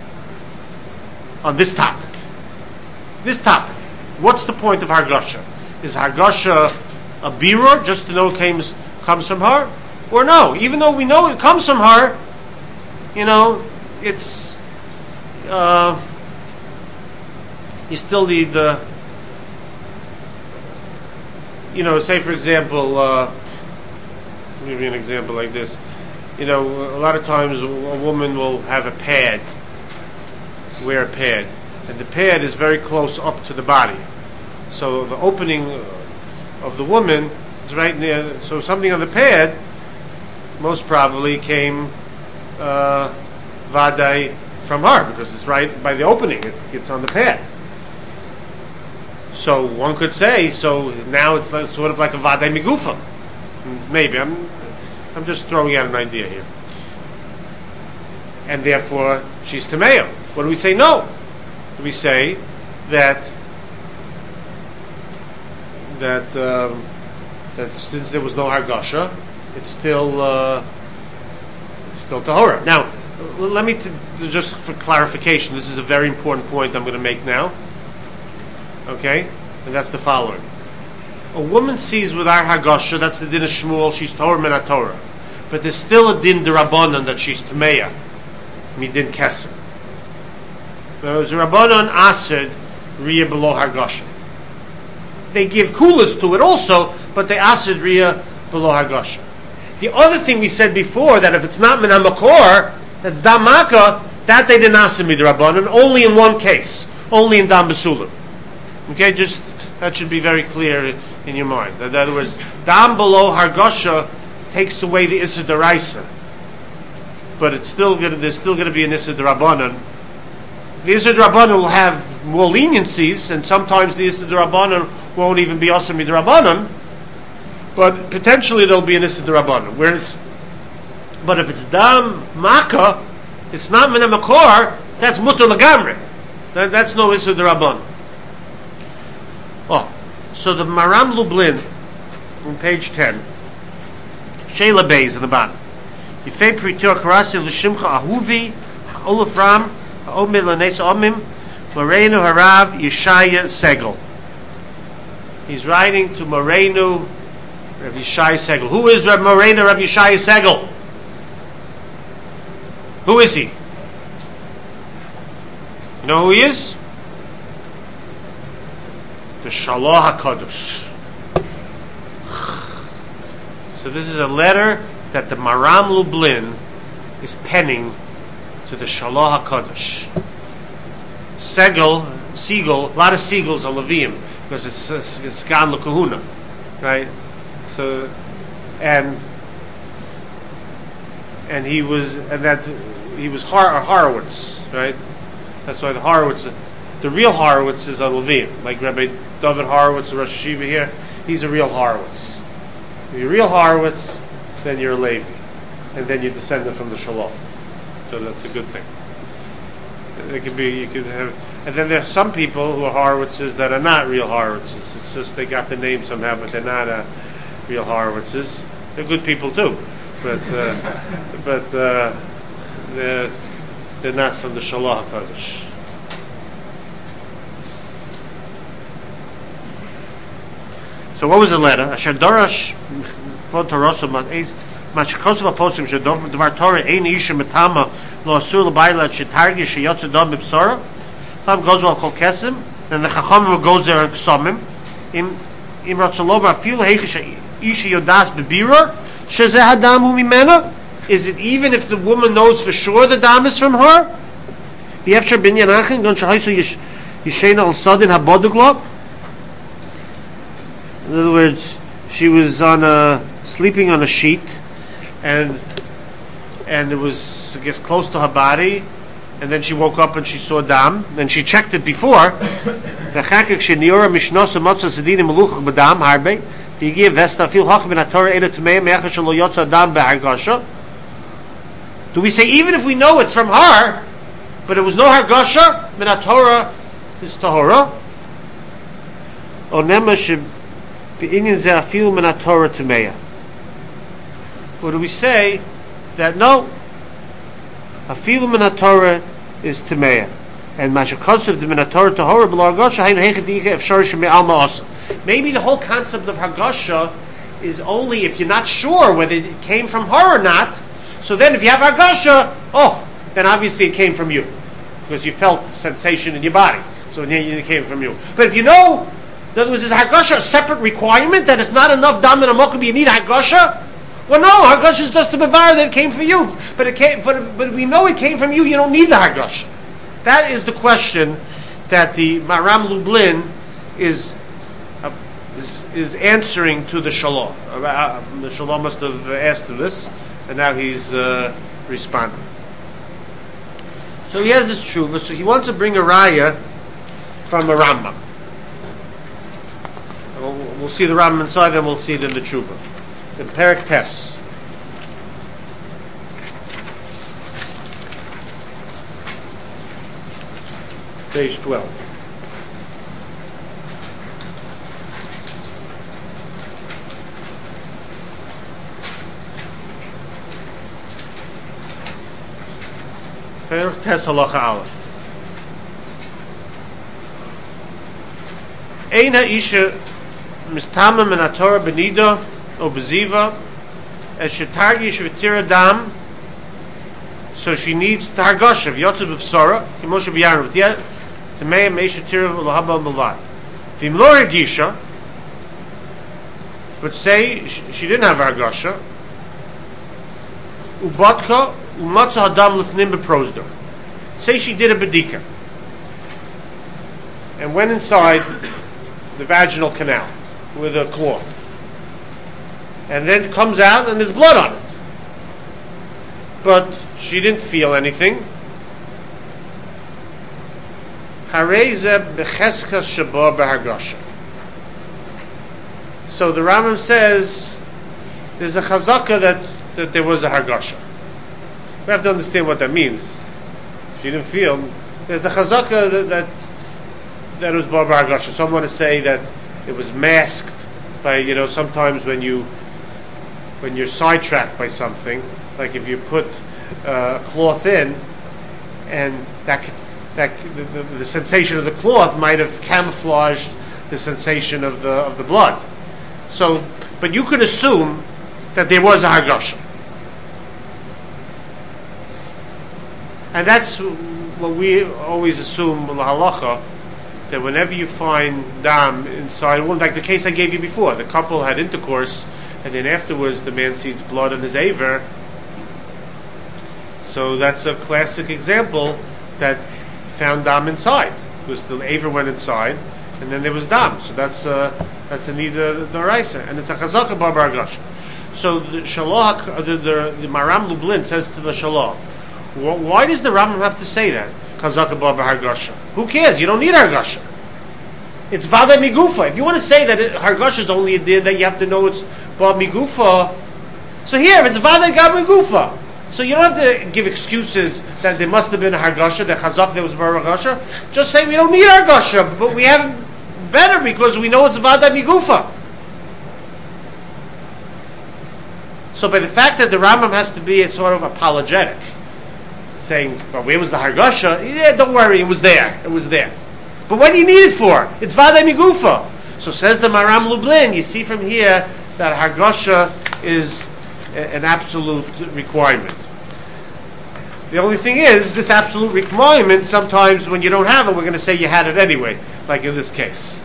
on this topic. This topic. What's the point of Hargasha? Is Hargasha a birur, just to know it comes, comes from her? Or no? Even though we know it comes from her, you know, it's, uh, you still need the, you know, say for example, uh, let me give you an example like this. You know, a lot of times a woman will have a pad, wear a pad, and the pad is very close up to the body. So the opening of the woman is right near, so something on the pad most probably came uh, vadai from her, because it's right by the opening, it, it's on the pad. So one could say, so now it's like, sort of like a vadai migufa. Maybe, I'm I'm just throwing out an idea here. And therefore, she's tameo. What do we say? No. We say that that um, that since there was no hargasha, it's still uh, it's still tahora. Now, let me t- just for clarification. This is a very important point I'm going to make now. Okay, and that's the following: a woman sees without hargasha, that's the din of Shmuel. She's tahor min haTorah, but there's still a din derabanan that she's tameya, midin kesem. There's a rabbanon ased riya below hargasha. They give kulas to it also, but they ased riya below hargasha. The other thing we said before, that if it's not min hamakor, that's dam maka, that they didn't ased midrabbanon, only in one case, only in dam besulim. Okay, just that should be very clear in your mind. In other words, dam below hargasha takes away the issa deraisa, but it's still gonna, there's still going to be an issa derabanan. The issa derabanan will have more leniencies, and sometimes the issa derabanan won't even be asa midrabanan, but potentially there'll be an issa derabanan. Where it's, but if it's dam maka, it's not min hamakor, that's mutar lagamre. That, that's no issa derabanan. Oh, so the Maram Lublin on page ten, Sheila Beis in the bottom. Yifei Pritor Karasi L'Shimcha Ahuvi Olaf Ram Ha'omid L'Nes Omim Morenu Harav Yeshaya Segel. He's writing to Morenu Rav Yeshaya Segel. Who is Rav Morenu Rav Yeshaya Segel? Who is he? You know who he is? The Shalach HaKadosh. So this is a letter that the Maram Lublin is penning to the Shalach HaKadosh. Segel, seagull, a lot of seagulls are Levium, because it's, it's, it's Gan L'Kahuna, right? So, and and he was, and that he was Har, Horowitz, right? That's why the Horowitz, the real Horowitz is a Levium, like Rabbi David Horowitz, the Rosh Hashiva here. He's a real Horowitz. If you're a real Horowitz, then you're a Levi, and then you're descended from the Shalom. So that's a good thing. It could be, you could have, and then there's some people who are Horowitzes that are not real Horowitzes. It's just they got the name somehow, but they're not uh, real Horowitzes. They're good people too, but uh, but uh, they're they're not from the Shalach HaKadosh. So what was the letter? Asher Dorash Kvod Torah Mat'ez Machkosov Apostim Shadov Dvar Torah Ein Isha Metama Lo Asur L'Bayla Shetargi Sheyotze Dom B'Psora. Tam goes al Kol Kesem, and the Chacham will go there and Ksomim. Im Im Ratzalom Afil Heichish Isha Yodas B'Birur Shezeh Hadam Hu Mimena. Is it even if the woman knows for sure the dam is from her? V'Yefshar Ben Yanachin Gon Shahayso Yishena Al Sadin Haboduglo. In other words, she was on a sleeping on a sheet, and and it was, I guess, close to her body, and then she woke up and she saw dam, and she checked it before. Do we say even if we know it's from her, but it was no hargasha, min haTorah is tahora? Or nema she be'inyan ze afilu min haTorah tameya? Or do we say that no, afilu min haTorah is tameya, and mashakasav the min haTorah tahora b'lo hargasha hainu hechadika efshar sheme'alma asa? Maybe the whole concept of hargasha is only if you're not sure whether it came from her or not. So then if you have hargasha, oh, then obviously it came from you, because you felt sensation in your body, so it came from you. But if you know that was this hargasha a separate requirement, that it's not enough dam and amokum, you need hargasha? Well, no, hargasha is just the bevar that it came from you. But it came, but, but we know it came from you, you don't need the hargasha. That is the question that the Maram Lublin is uh, is, is answering to the Shalom. Uh, the Shalom must have asked him this, and now he's uh, responding. So he has this tshuva, so he wants to bring a raya from a Rambam. We'll, we'll see the Rambam inside, then we'll see it in the tshuva. In Perek Tes. Page twelve. Perek Tes halacha aleph. Ein ha'isha mistama min haTorah benida o beziva es shetargish v'tira dam, so she needs targasha v'yotzev b'psora k'moshe b'yarnu v'tiyah t'meya meisha tira v'lohaba b'lvad v'im lo regisha, but say she didn't have hargasha ubatka umatza hadam lefnim beprosder, say she did a bedika and went inside the vaginal canal with a cloth, and then comes out and there's blood on it, but she didn't feel anything. Hareza becheska shaba behargasha. So the Rambam says there's a chazaka that, that there was a hargasha. We have to understand what that means. She didn't feel. There's a chazaka that that, that was bar hargasha. Some want to say that it was masked by, you know, sometimes when you when you're sidetracked by something, like if you put uh, a cloth in, and that that the, the, the sensation of the cloth might have camouflaged the sensation of the of the blood. So, but you could assume that there was a hargasha, and that's what we always assume in the halacha, that whenever you find dam inside a woman, like the case I gave you before, the couple had intercourse, and then afterwards the man sees blood on his aver. So that's a classic example that found dam inside, because the aver went inside, and then there was dam. So that's uh, that's a nida d'oraisa, and it's a chazaka bar hargasha. So the Shalah, the, the, the Maram Lublin says to the Shalah, why does the Rambam have to say that? Chazaka bar hargasha. Who cares? You don't need hargasha. It's vada migufa. If you want to say that it, hargasha is only a din that you have to know it's bar migufa, so here it's vada gab migufa. So you don't have to give excuses that there must have been a hargasha, that chazak there was bar hargasha. Just say we don't need hargasha, but we have better because we know it's vada migufa. So by the fact that the Rambam has to be a sort of apologetic, saying, well, where was the hargasha? Yeah, don't worry, it was there. It was there. But what do you need it for? It's vada migufa. So says the Maram Lublin, you see from here that hargasha is a, an absolute requirement. The only thing is, this absolute requirement, sometimes when you don't have it, we're going to say you had it anyway, like in this case.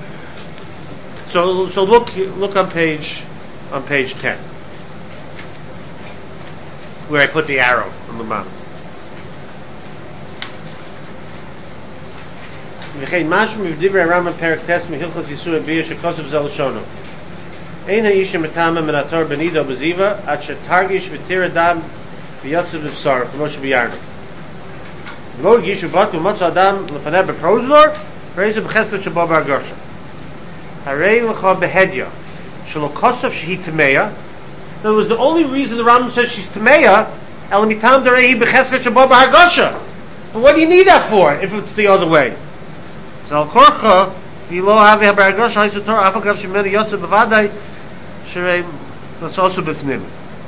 so so look look on page on page ten, where I put the arrow on the bottom. וכן משהו מבדברי הרמב"ם פרק טס מהלכות איסור הביאה שכוסף זה לשונו. אין האישה מטעמה מן התור בנידה או בזיווה עד שתרגיש ותראה דם ויוצא בבשר, כמו שביארנו. ולא הרגישו בת ומצא אדם לפניה בפרוזלור, ראיזה בחסקת שבו בהרגשה. הרי לך בהדיה, שלא כוסף שהיא תמיה. That was the only reason the Rambam says she's תמיה, Elamitam Derehi Bechesket Shabbat Hargasha. But what do you need that for if it's the other way? So Korcha, if you lo have a Hargasha, Haisu Torah, Afagav Shemeni Yotze Bevadai, Sherei, that's also Bifnim.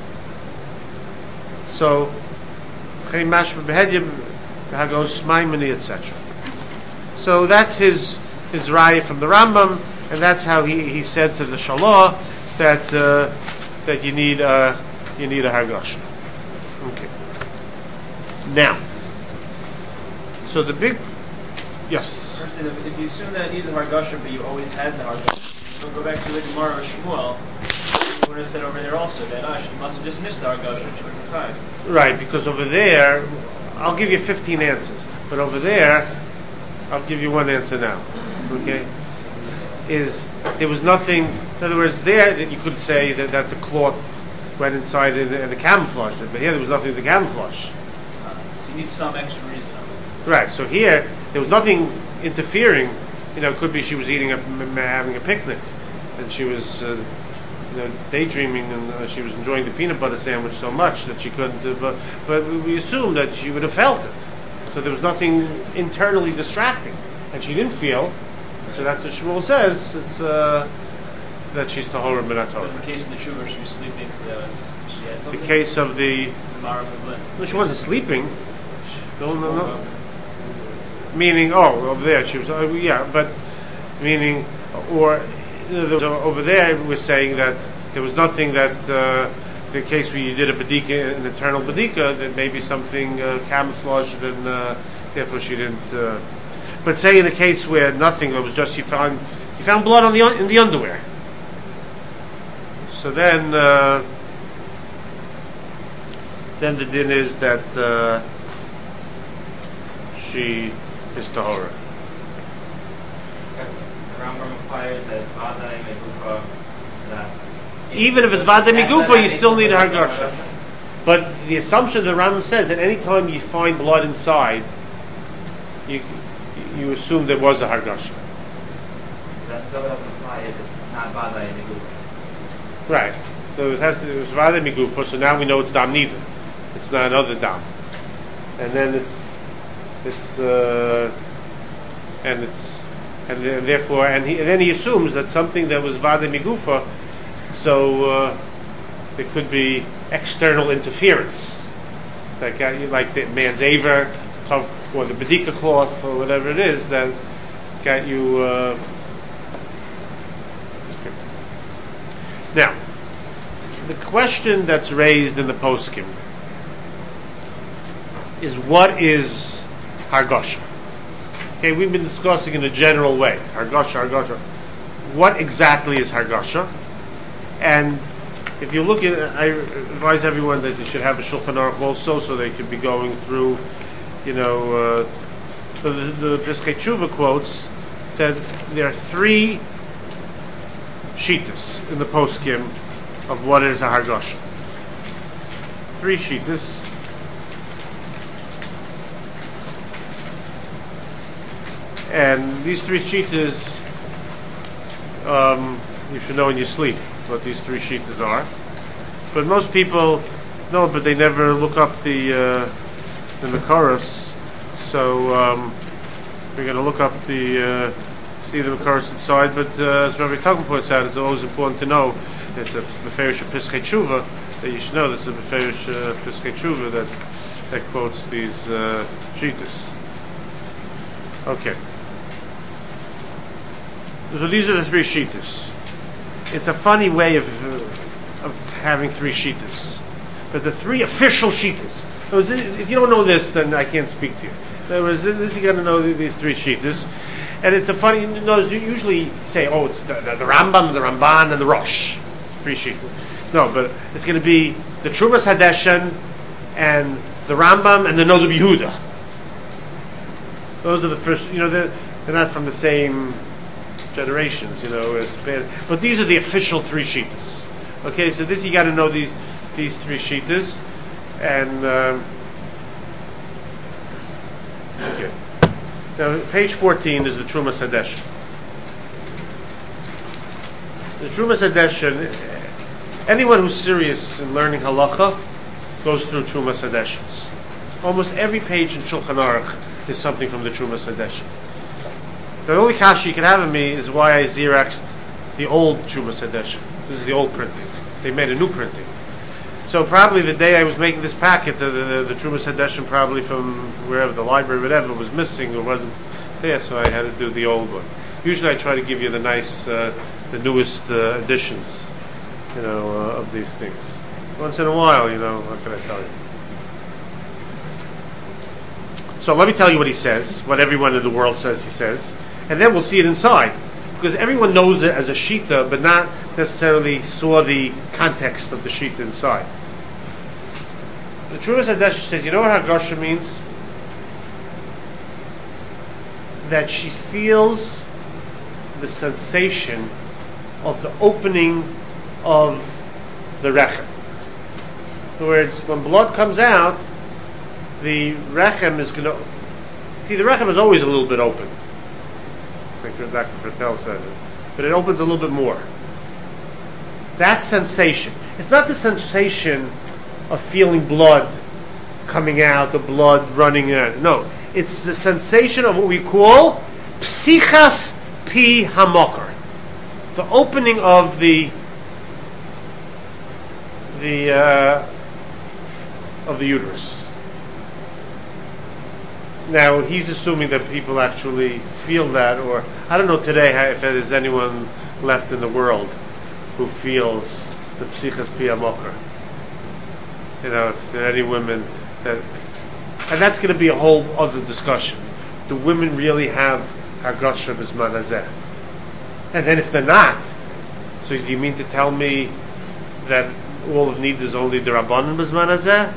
So, Chaim Mashma Behedim, Hagos Maimoni, et cetera. So that's his his raya from the Rambam, and that's how he, he said to the Shalah that uh, that you need uh, you need a Hargasha. Okay. Now, so the big yes. First, if you assume that it needs a Hargasha, but you always had the Hargasha, don't go back to the Gemara or Shmuel. You would have said over there also that ah, she must have just missed the Hargasha. She was time. Right, because over there, I'll give you fifteen answers, but over there, I'll give you one answer now. Okay, is there was nothing. In other words, there that you could say that, that the cloth went inside and, and the camouflaged it, but here there was nothing to camouflage. Uh, so you need some extra reason. Right. So here there was nothing interfering. You know, it could be she was eating a, m- having a picnic, and she was, uh, you know, daydreaming, and uh, she was enjoying the peanut butter sandwich so much that she couldn't. Uh, but but we assume that she would have felt it. So there was nothing internally distracting, and she didn't feel. So that's what Shmuel says. It's uh, that she's tahora But in minator. the case of the Tshuva, she was sleeping, so that was, she had The something. case of the Mara Kavlin. no, she wasn't sleeping. No, no, no. Meaning, oh, over there she was. Uh, yeah, but meaning, or you know, there was, uh, over there we're saying that there was nothing that uh, the case where you did a bedika, an internal bedika, that maybe something uh, camouflaged, and uh, therefore she didn't. Uh, but say in a case where nothing, it was just you found you found blood on the un- in the underwear. So then, uh, then the din is that uh, she is tahora. Rambam requires that Vada and Megufa, that Even if it's Vada Migufa, you still need a Hargasha. But the assumption the Rambam says that any time you find blood inside, you you assume there was a Hargasha. That still doesn't apply if it's not Vada and Megufa. Right. So it has to, it was Vada Migufa, so now we know it's Dam neither. It's not another Dam. And then it's it's uh, and it's and, then therefore and, he, and then he assumes that something that was Vada Migufa, so uh, there could be external interference, like uh, like the man's aver or the bedika cloth or whatever it is that got you. Uh, now, the question that's raised in the poskim is what is Hargasha? Okay, we've been discussing in a general way. Hargasha, Hargasha. What exactly is Hargasha? And if you look at, I advise everyone that they should have a Shulchan Aruch also, so they could be going through, you know, uh, the, the Piskei Tshuva quotes that there are three shitas in the poskim of what is a Hargasha. Three shitas. And these three shitas, um, you should know when you sleep what these three shitas are. But most people know, but they never look up the uh, the Makaros. So um, we're going to look up the uh, see the Makaros inside. But uh, as Rabbi Tucker points out, it's always important to know it's a Beferish Piskei Tshuva that you should know. This is a Beferish uh, Piskei Tshuva that that quotes these uh, shitas. Okay. So these are the three shitas. It's a funny way of uh, of having three shitas, but the three official shitas. If you don't know this, then I can't speak to you. In other words, this you got to know these three shitas, and it's a funny. You know, you usually say, "Oh, it's the, the, the Rambam, the Ramban, and the Rosh." Three shitas. No, but it's going to be the Trumas Hadeshen and the Rambam and the Nodab Yehuda. Those are the first. You know, they're, they're not from the same generations, you know, as bad. But these are the official three shitas. Okay, so this you got to know these these three shitas, and um, okay. Now, page fourteen is the Trumas Hadeshen. The Trumas Hadeshen. Anyone who's serious in learning halacha goes through Trumas Hadeshins. Almost every page in Shulchan Aruch is something from the Trumas Hadeshin. The only kasha you can have in me is why I Xeroxed the old Trumas Hadeshin. This is the old printing. They made a new printing. So probably the day I was making this packet, the, the, the Trumas Hadeshin probably from wherever, the library, whatever, was missing or wasn't there, so I had to do the old one. Usually I try to give you the nice, uh, the newest uh, editions, you know, uh, of these things. Once in a while, you know, what can I tell you? So let me tell you what he says, what everyone in the world says he says, and then we'll see it inside. Because everyone knows it as a shita, but not necessarily saw the context of the shita inside. The Trumas Hadeshin says, you know what Hargasha means? That she feels the sensation of the opening of the rechem. In other words, when blood comes out, the rechem is going to... See, the rechem is always a little bit open. I think Doctor Fertel said it. But it opens a little bit more. That sensation. It's not the sensation of feeling blood coming out, the blood running out. No. It's the sensation of what we call psichas pi hamokar. The opening of the the uh, of the uterus. Now he's assuming that people actually feel that, or I don't know today if there's anyone left in the world who feels the psichas pi hamokar. You know, if there are any women that, and that's going to be a whole other discussion. Do women really have hargasha b'zman hazeh? And then if they're not, so do you mean to tell me that all of need is only the rabbanon b'zman hazeh?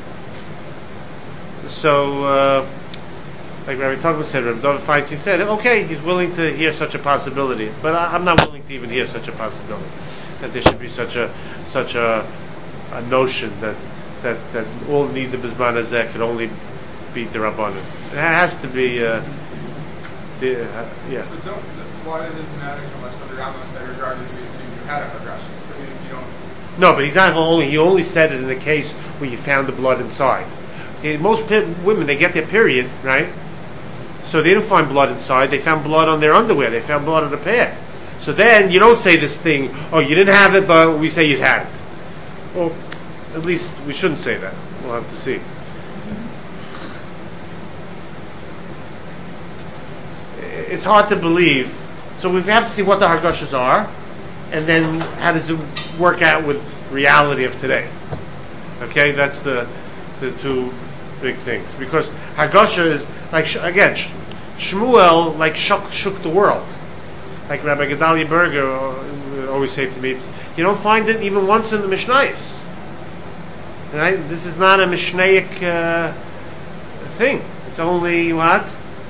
So, uh, like Rabbi Tuckman said, Rabbi David Feinstein said, okay, he's willing to hear such a possibility, but I, I'm not willing to even hear such a possibility, that there should be such a such a, a notion that that that all need the b'zman hazeh could only be the rabbanon. It has to be, uh, the, uh, yeah. But don't, why does it matter so much what the rabbanon said, regardless if we assume you had a hargasha? So you, you don't. No, but he's not only. He only said it in the case where you found the blood inside. Okay, most pe- women, they get their period, right? So they didn't find blood inside. They found blood on their underwear. They found blood on the pad. So then you don't say this thing. Oh, you didn't have it, but we say you'd had it. Well, at least we shouldn't say that. We'll have to see. It's hard to believe. So we have to see what the hargashas are, and then how does it work out with reality of today? Okay, that's the the two big things. Because hargasha is like, again, Shmuel like shook, shook the world. Like Rabbi Gedalia Berger always say to me, it's, you don't find it even once in the Mishnayos. Right? This is not a Mishnaic uh, thing. It's only what?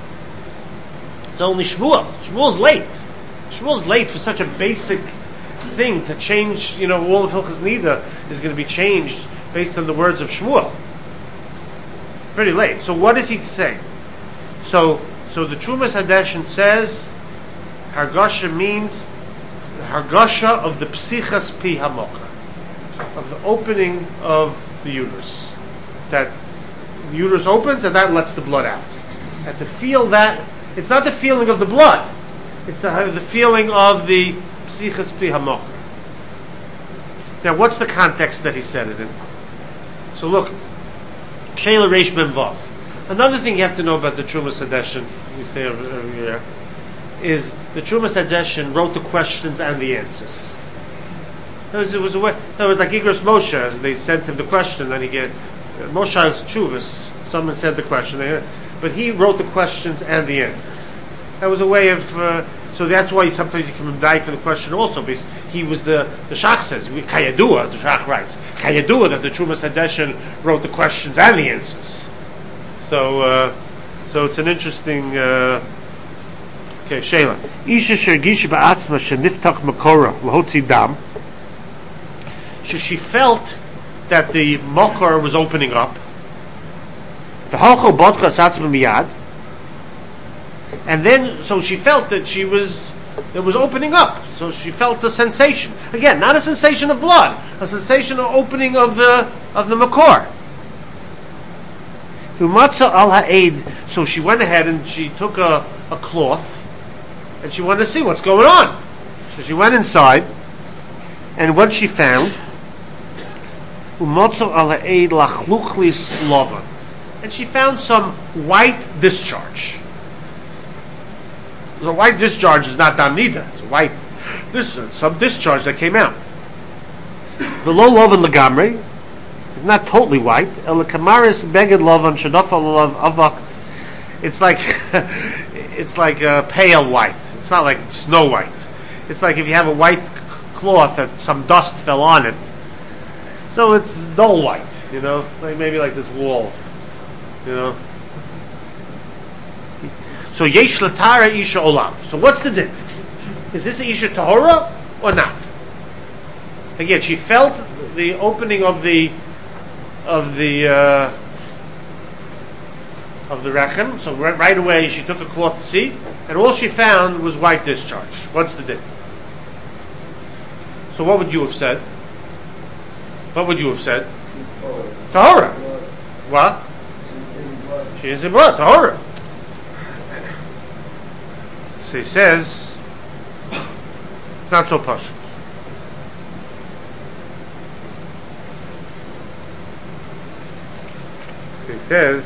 It's only Shmuel. Shmuel's late. Shmuel's late for such a basic thing to change. You know, all of Hilchas Nida is going to be changed based on the words of Shmuel. It's pretty late. So what does he say? So, so the Trumas Hadeshin says, Hargasha means the Hargasha of the Psichas Pi Hamokar, of the opening of the uterus. That the uterus opens and that lets the blood out. And to feel that, it's not the feeling of the blood, it's the, the feeling of the Psichas Pi Hamokar. Now, what's the context that he said it in? So look, Sheila Reish Mem Vav. Another thing you have to know about the Trumas Hadeshin, we say over, over here, is the Trumas Hadeshin wrote the questions and the answers. There was, it was a way, there was like Igros Moshe, they sent him the question, and he get Moshe's Chuvas, someone said the question, they, but he wrote the questions and the answers. That was a way of, uh, so that's why sometimes you can die for the question also, because he was the, the Shach says, Kayadua, the Shach writes, Kayadua, that the Trumas Hadeshin wrote the questions and the answers. So, uh, so it's an interesting, uh, okay, Sheila. Isha shergish ba'atzma sheniftach makora l'hotzi dam. So she felt that the makor was opening up. And then, so she felt that she was it was opening up. So she felt a sensation. Again, not a sensation of blood, a sensation of opening of the of the makor. So she went ahead and she took a, a cloth and she wanted to see what's going on. So she went inside, and what she found, and she found some white discharge. The white discharge is not damnida; it's a white. This is some discharge that came out. The low lovan legamri, not totally white. El kamaris beged lovan shadafal lov avak. It's like it's like a pale white. It's not like snow white. It's like if you have a white cloth that some dust fell on it. So it's dull white, you know, like maybe like this wall, you know. So yesh latara isha olav. So what's the din? Is this isha tahora or not? Again, she felt the opening of the of the uh, of the rechem. So right, right away she took a cloth to see, and all she found was white discharge. What's the din? So what would you have said? What would you have said? Tahora. What? She is in blood. Tahora. So he says, it's not so posh. So he says,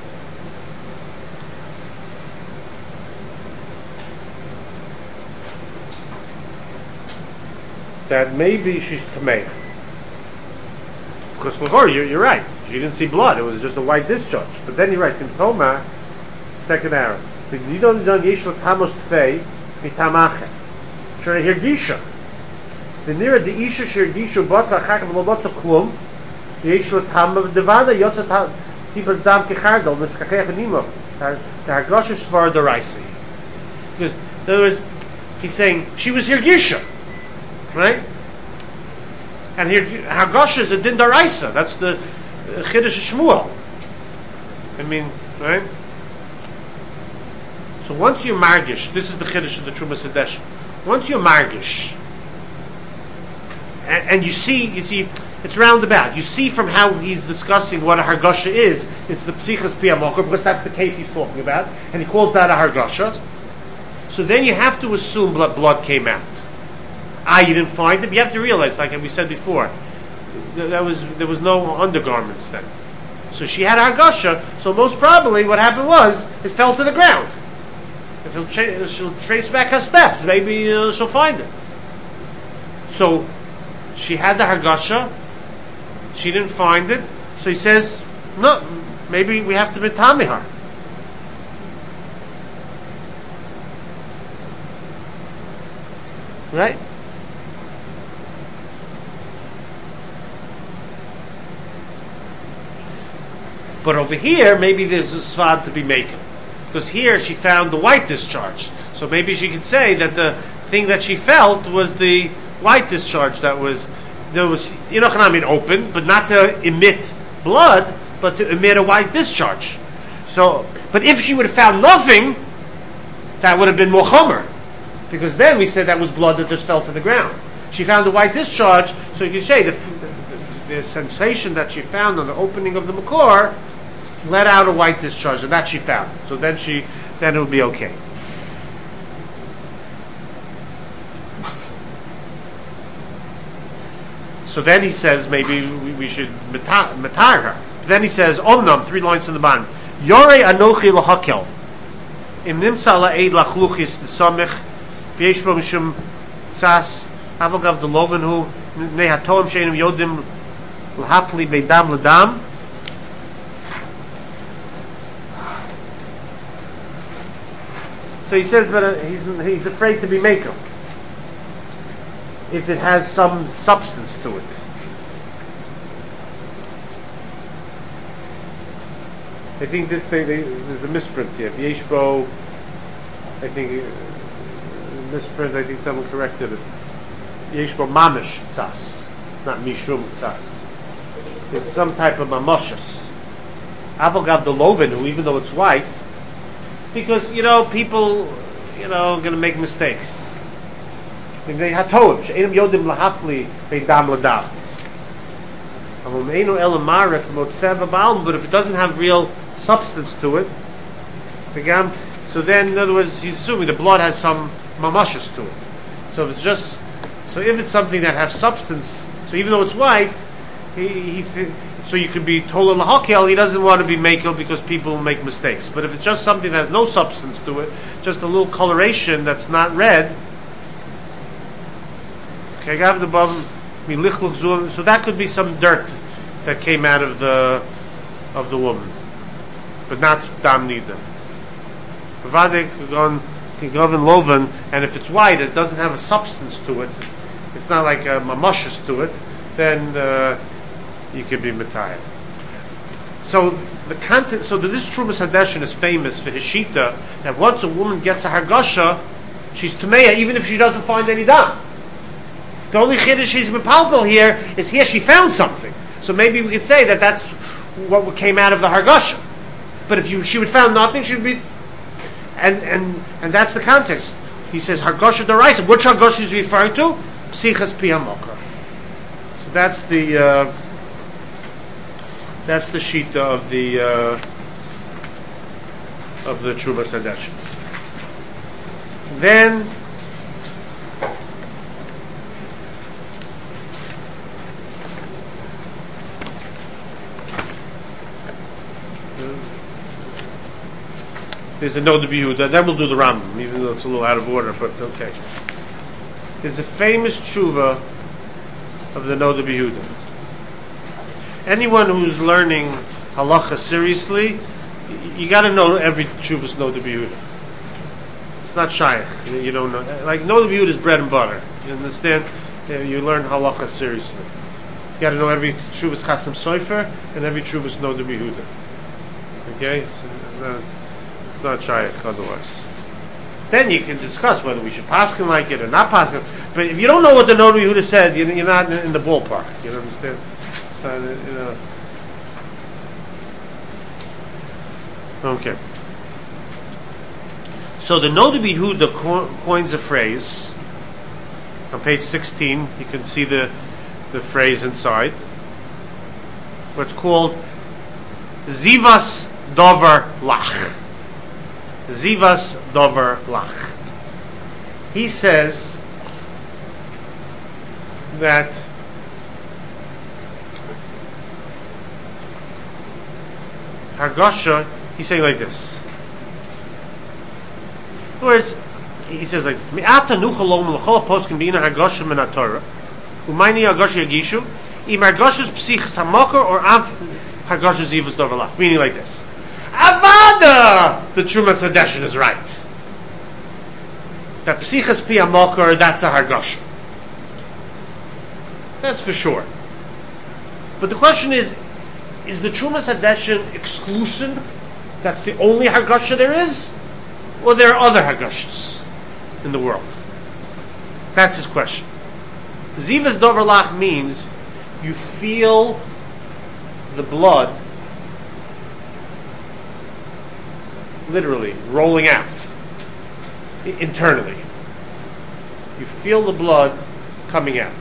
that maybe she's tamei. Because before you're, you're right, she didn't see blood; it was just a white discharge. But then he writes in Toma, second arrow. You don't done yesh l'tamos tfei mitamache. Sure, hirgisha. The nearer the isha shirgisha bot lachakav lobotza klum yesh l'tam devada yotza tipas dam kechardol miskachech nimo. The hargosha svar deraisi. Because in other words, he's saying she was hirgisha. Right? And here, Hagosha is a din daraisa. That's the uh, Chiddush Shmuel. I mean, right? So once you're margish, this is the Chiddush of the Trumas Hadesh. Once you're margish, and, and you see, you see, it's roundabout. You see from how he's discussing what a Hargosha is, it's the Psichas Piyamokar, because that's the case he's talking about, and he calls that a Hargosha. So then you have to assume blood, blood came out. Ah, you didn't find it. You have to realize, like we said before, that was there was no undergarments then. So she had hargasha. So most probably, what happened was it fell to the ground. If she'll, tra- she'll trace back her steps, maybe uh, she'll find it. So she had the hargasha. She didn't find it. So he says, no, maybe we have to betami her. Right? But over here, maybe there's a svad to be making. Because here she found the white discharge. So maybe she could say that the thing that she felt was the white discharge that was, there was, you know, I mean, open, but not to emit blood, but to emit a white discharge. So, but if she would have found nothing, that would have been more chomer. Because then we said that was blood that just fell to the ground. She found a white discharge, so you can say the, the, the sensation that she found on the opening of the makor let out a white discharge, and that she found. So then she, then it would be okay. So then he says maybe we, we should matar, matar her. Then he says, Omnam, three lines from the bottom. Yorei anochi lahakel. Im nimtza la'eid lachluchis l'samich v'yesh bo mishum tzas avogav deloven hu nehatoim sheinim yodim l'hafli beidam l'dam. So he says, but uh, he's he's afraid to be maker if it has some substance to it. I think this thing, there's a misprint here. Yeshbo, I think, uh, misprint, I think someone corrected it. Yeshbo mamish tzas, not mishum tzas. It's some type of mamoshas. Avogav deloven, who even though it's white, because, you know, people, you know, going to make mistakes. They hatoim she'enim yodim lahafli beidam ladav. But if it doesn't have real substance to it, so then in other words he's assuming the blood has some mamashas to it. So if it's just so if it's something that has substance, so even though it's white, he, he so you could be told lahakel, he doesn't want to be makel because people make mistakes. But if it's just something that has no substance to it, just a little coloration that's not red, okay, I have the bum. So that could be some dirt that came out of the of the woman, but not dam neither. Loven, and if it's white, it doesn't have a substance to it. It's not like a mamashas to it. Then uh, you could be matayah. So the content. So this Trumas Hadeshin is famous for his shita that once a woman gets a hargasha, she's tameya even if she doesn't find any dam. The only chiddush she's mepalpal here is here she found something. So maybe we could say that that's what came out of the hargasha. But if you she would found nothing, she would be, and and and that's the context. He says hargasha deraisa. Which hargasha is he referring to? Psichas piyamokar. So that's the uh, that's the shita of the uh, of the Trumas Hadeshin. Then. There's a Noda B'Yehuda, then we'll do the Rambam, even though it's a little out of order, but okay. There's a famous tshuva of the Noda B'Yehuda. Anyone who's learning halacha seriously, you got to know every tshuva's Noda B'Yehuda. It's not shaykh, you don't know. Like Noda B'Yehuda is bread and butter. You understand? You learn halacha seriously. You got to know every tshuva's Chasam Sofer and every tshuva's Noda B'Yehuda. Okay? So, uh, not shaykh otherwise. Then you can discuss whether we should paskin like it or not paskin. But if you don't know what the Noda B'Yehuda said, you're not in the ballpark. You understand? So, you know. Okay. So the Noda B'Yehuda co- coins a phrase. On page sixteen, you can see the the phrase inside. What's called Zivas Dover Lach. Zivas Dover Lach. He says that Hargasha, he's saying like this. In other words, he says like this: Mi'ata nuchalom l'chol poskim b'ina Hargasha min haTorah, u'mayni Hargasha yagishu, im Hargasha's psichas hamakor or av Hargasha Zivas Dover Lach. Meaning like this. Avada! The Trumas Hadeshin is right. That psichas pi amokar, that's a hargasha. That's for sure. But the question is, is the Trumas Hadeshin exclusive? That's the only hargasha there is? Or there are other hargashas in the world? That's his question. Zivas Dover Lach means you feel the blood literally rolling out internally. You feel the blood coming out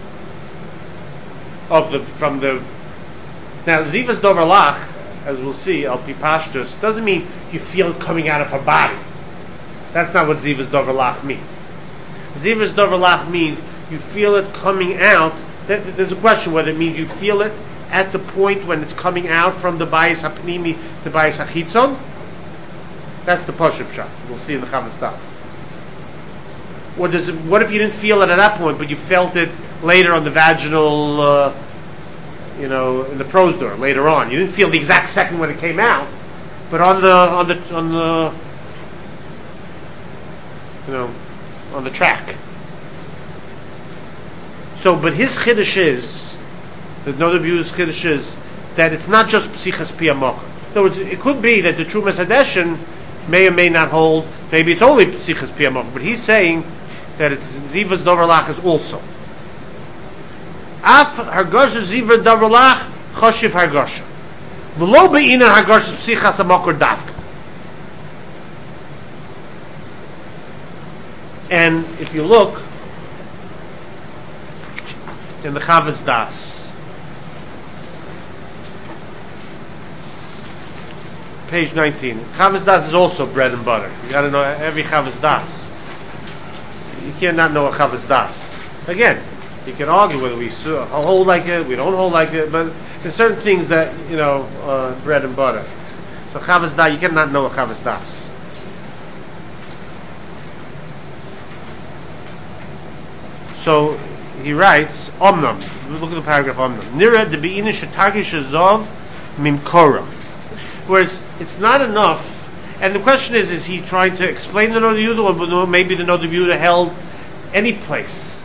of the from the. Now Zivas Dover Lach, as we'll see, Al Pi Pashtus, doesn't mean you feel it coming out of her body. That's not what Zivas Dover Lach means. Zivas Dover Lach means you feel it coming out. There's a question whether it means you feel it at the point when it's coming out from the Bayis HaPnimi to Bayis HaChitzon. That's the Pashup shot. We'll see in the Chavos Das. Or does it, what if you didn't feel it at that point, but you felt it later on the vaginal, uh, you know, in the prose door later on? You didn't feel the exact second when it came out, but on the on the on the you know on the track. So, but his chiddush is the Noda B'Yehuda's chiddush is that it's not just psichas pi amokar. In other words, it could be that the Trumas Hadeshin may or may not hold. Maybe it's only psichas pi amokar, but he's saying that it's Zivas Dover Lach is also. Af hargasha Zivas Dover Lach choshiv hargasha. V'lo be'ina hargasha psichas amokar davka. And if you look in the Chavas Das. Page nineteen. Chavas Das is also bread and butter. You got to know every Chavas Das. You cannot know a Chavas Das. Again, you can argue whether we hold like it, we don't hold like it, but there's certain things that, you know, uh, bread and butter. So Chavas Das, you cannot know a Chavas Das. So he writes, Omnam, look at the paragraph Omnam. Nira de be'ina shetargish azov mimkora. Where it's, it's not enough, and the question is, is he trying to explain the Noda Yehuda, or maybe the Noda Yehuda held any place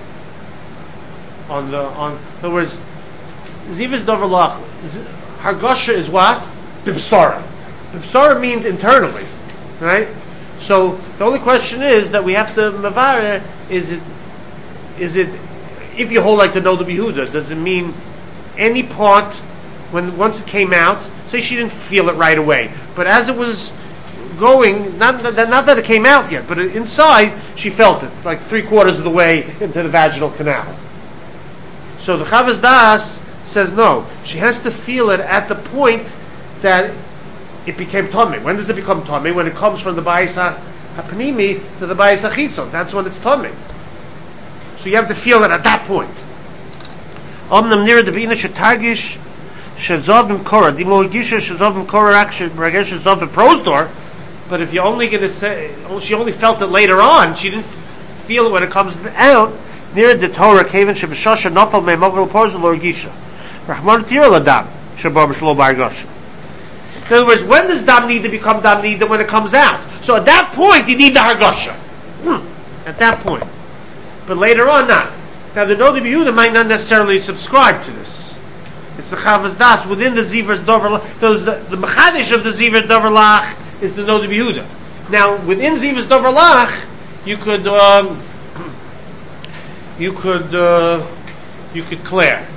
on the, on, in other words, Zivas Dover Lach, Hargasha is what? Bibsara. Bibsara means internally, right? So the only question is that we have to mavare, is it, is it, if you hold like the Noda Yehuda, does it mean any part, when once it came out, say she didn't feel it right away, but as it was going, not, not, not that it came out yet, but inside, she felt it, like three quarters of the way into the vaginal canal. So the Chavas Das says no, she has to feel it at the point that it became Tomei. When does it become Tomei? When it comes from the Bayis HaPnimi to the Bayis HaChitzon. That's when it's Tomei. So you have to feel it at that point. Omnam nira debina shetargish shezov b'mkora. Dimo gisha shezov b'mkora actually regesh shezov b'prosdor. But if you're only going to say, she only felt it later on, she didn't feel it when it comes out. Nira de Torah kaven shebeshosha nafal me'mogel porzol or gisha. Rahman tira ladam shebab shlo bargosh. In other words, when does dam need to become dam need? When it comes out. So at that point, you need the hargasha. Hmm. At that point. But later on, not. Now, the Noda Yehuda might not necessarily subscribe to this. It's the Chavas Das within the Zivas Dover. Those the, the mechadish of the Zivas Dover Lach is the Noda Yehuda. Now, within Zivas Dover Lach, you could um, you could uh, you could clear.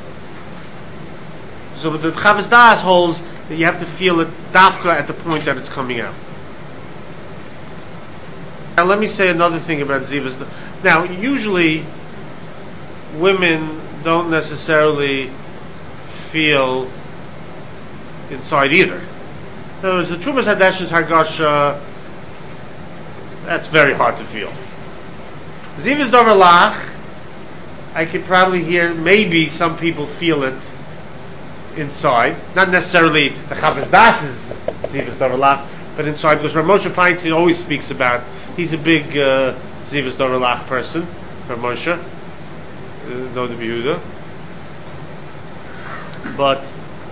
So the Chavas Das holds that you have to feel it dafka at the point that it's coming out. Now, let me say another thing about Zivas. Now, usually, women don't necessarily feel inside either. In other words, the Trumas Hadash's Hargasha, that's very hard to feel. Zivas Dover Lach, I could probably hear, maybe some people feel it inside. Not necessarily the Chavas Das's Zivas Dover Lach, but inside, because Rav Moshe Feinstein always speaks about, he's a big uh, Zivas Dover Lach person, Rav Moshe, uh, Noda Yehuda. But,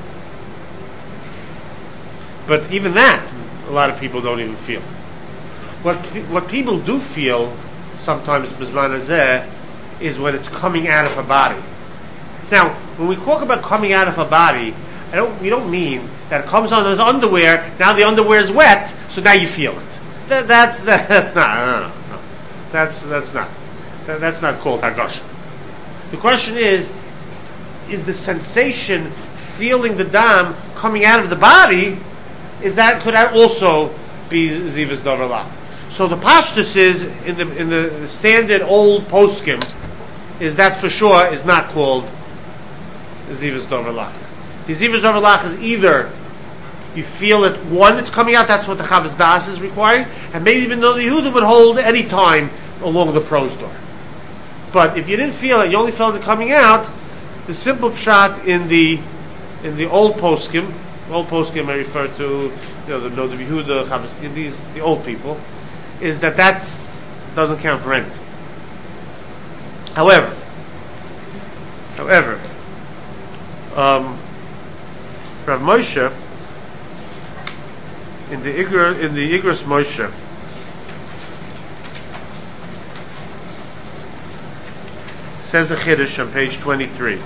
but even that, a lot of people don't even feel. What pe- what people do feel sometimes B'zman Hazeh is when it's coming out of a body. Now, when we talk about coming out of a body, I don't. We don't mean that it comes on his underwear. Now the underwear is wet, so now you feel it. That, that's that, that's not. No, no, no. That's that's not. That, that's not called hargasha. The question is: is the sensation, feeling the dam coming out of the body? Is that could that also be zivas dover lach? So the pashtus is in the in the standard old poskim is that for sure is not called zivas dover lach. The zivas dover lach is either you feel it one it's coming out, that's what the Chavas Das is requiring, and maybe even though the Yehuda would hold any time along the pros door. But if you didn't feel it, you only felt it coming out. The simple pshat in the in the old poskim, old poskim I refer to, you know, the Noda Yehuda, Chavas, these the old people, is that that doesn't count for anything. However, however, um, Rav Moshe in the Igra in the Igros Moshe says a chiddush on page twenty-three.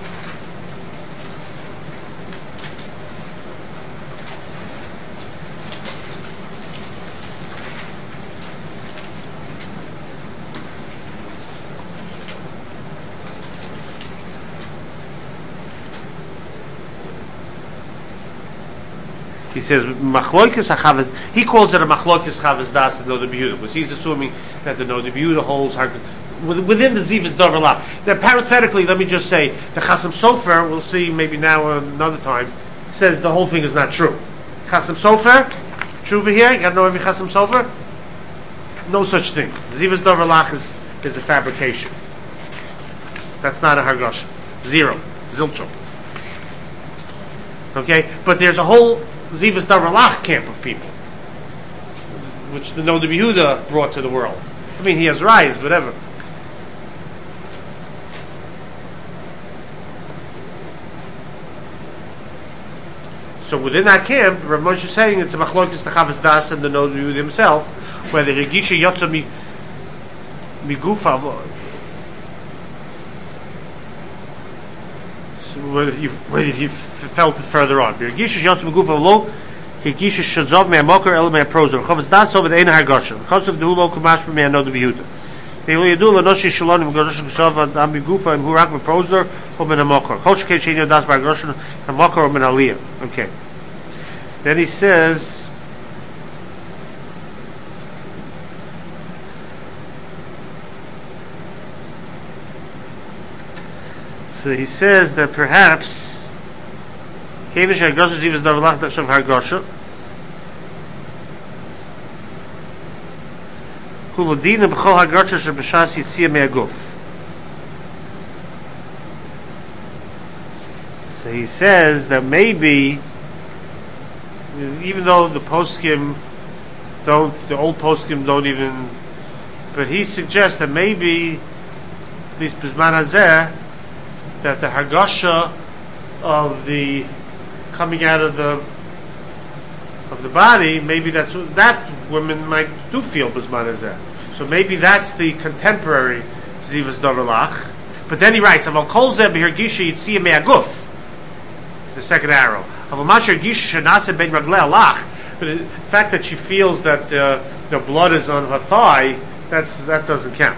He says machloikis hachavas. He calls it a machloikis chavas das and Noda Yehuda, because he's assuming that the Noda Yehuda holds with- within the Zivas Dover Lach. Then parenthetically, let me just say, the Chasam Sofer, we'll see maybe now another time, says the whole thing is not true. Chasam Sofer, Tshuva here, you gotta know every Chasam Sofer? No such thing. Zivas Dover Lach is, is a fabrication. That's not a Hargasha. Zero. Zilcho. Okay? But there's a whole Zivas Dover Lach camp of people, which the Noda Yehuda brought to the world. I mean, he has rise, whatever. So within that camp, Rav Moshe is saying it's a machlokes the Chavas Das and the Noda Yehuda himself, where the Regisha Yotza mi migufa, whether you whether you felt it further on. Regisha Yotza migufa lo Regisha Shazov me Amoker El me Prozor. Chavas Das over the Ein Hargasha. Because of the Hulo Kumash me Noda Yehuda. They will do la noshi shalom Hargasha Shazov am migufa and Hurak me Prozor or men Amoker. Kosh Keshin Das Hargasha Amoker or men Aliyah. Okay. Then he says, so he says that perhaps Kevish Hargasha Zivas Davalach Dakshav Hargasha Kulodina B'chol Hargasha Shebeshas Yitzia Me'aguf. So he says that maybe, even though the poskim don't, the old poskim don't even, but he suggests that maybe this Bizman Hazeh, that the Hargasha of the coming out of the of the body, maybe that's that women might do feel Bizman Hazeh. So maybe that's the contemporary Zivas Dover Lach. But then he writes, "Aval kol zeh b'hergisha yitzia me'aguf." The second arrow. But the fact that she feels that uh, the blood is on her thigh, that's that doesn't count.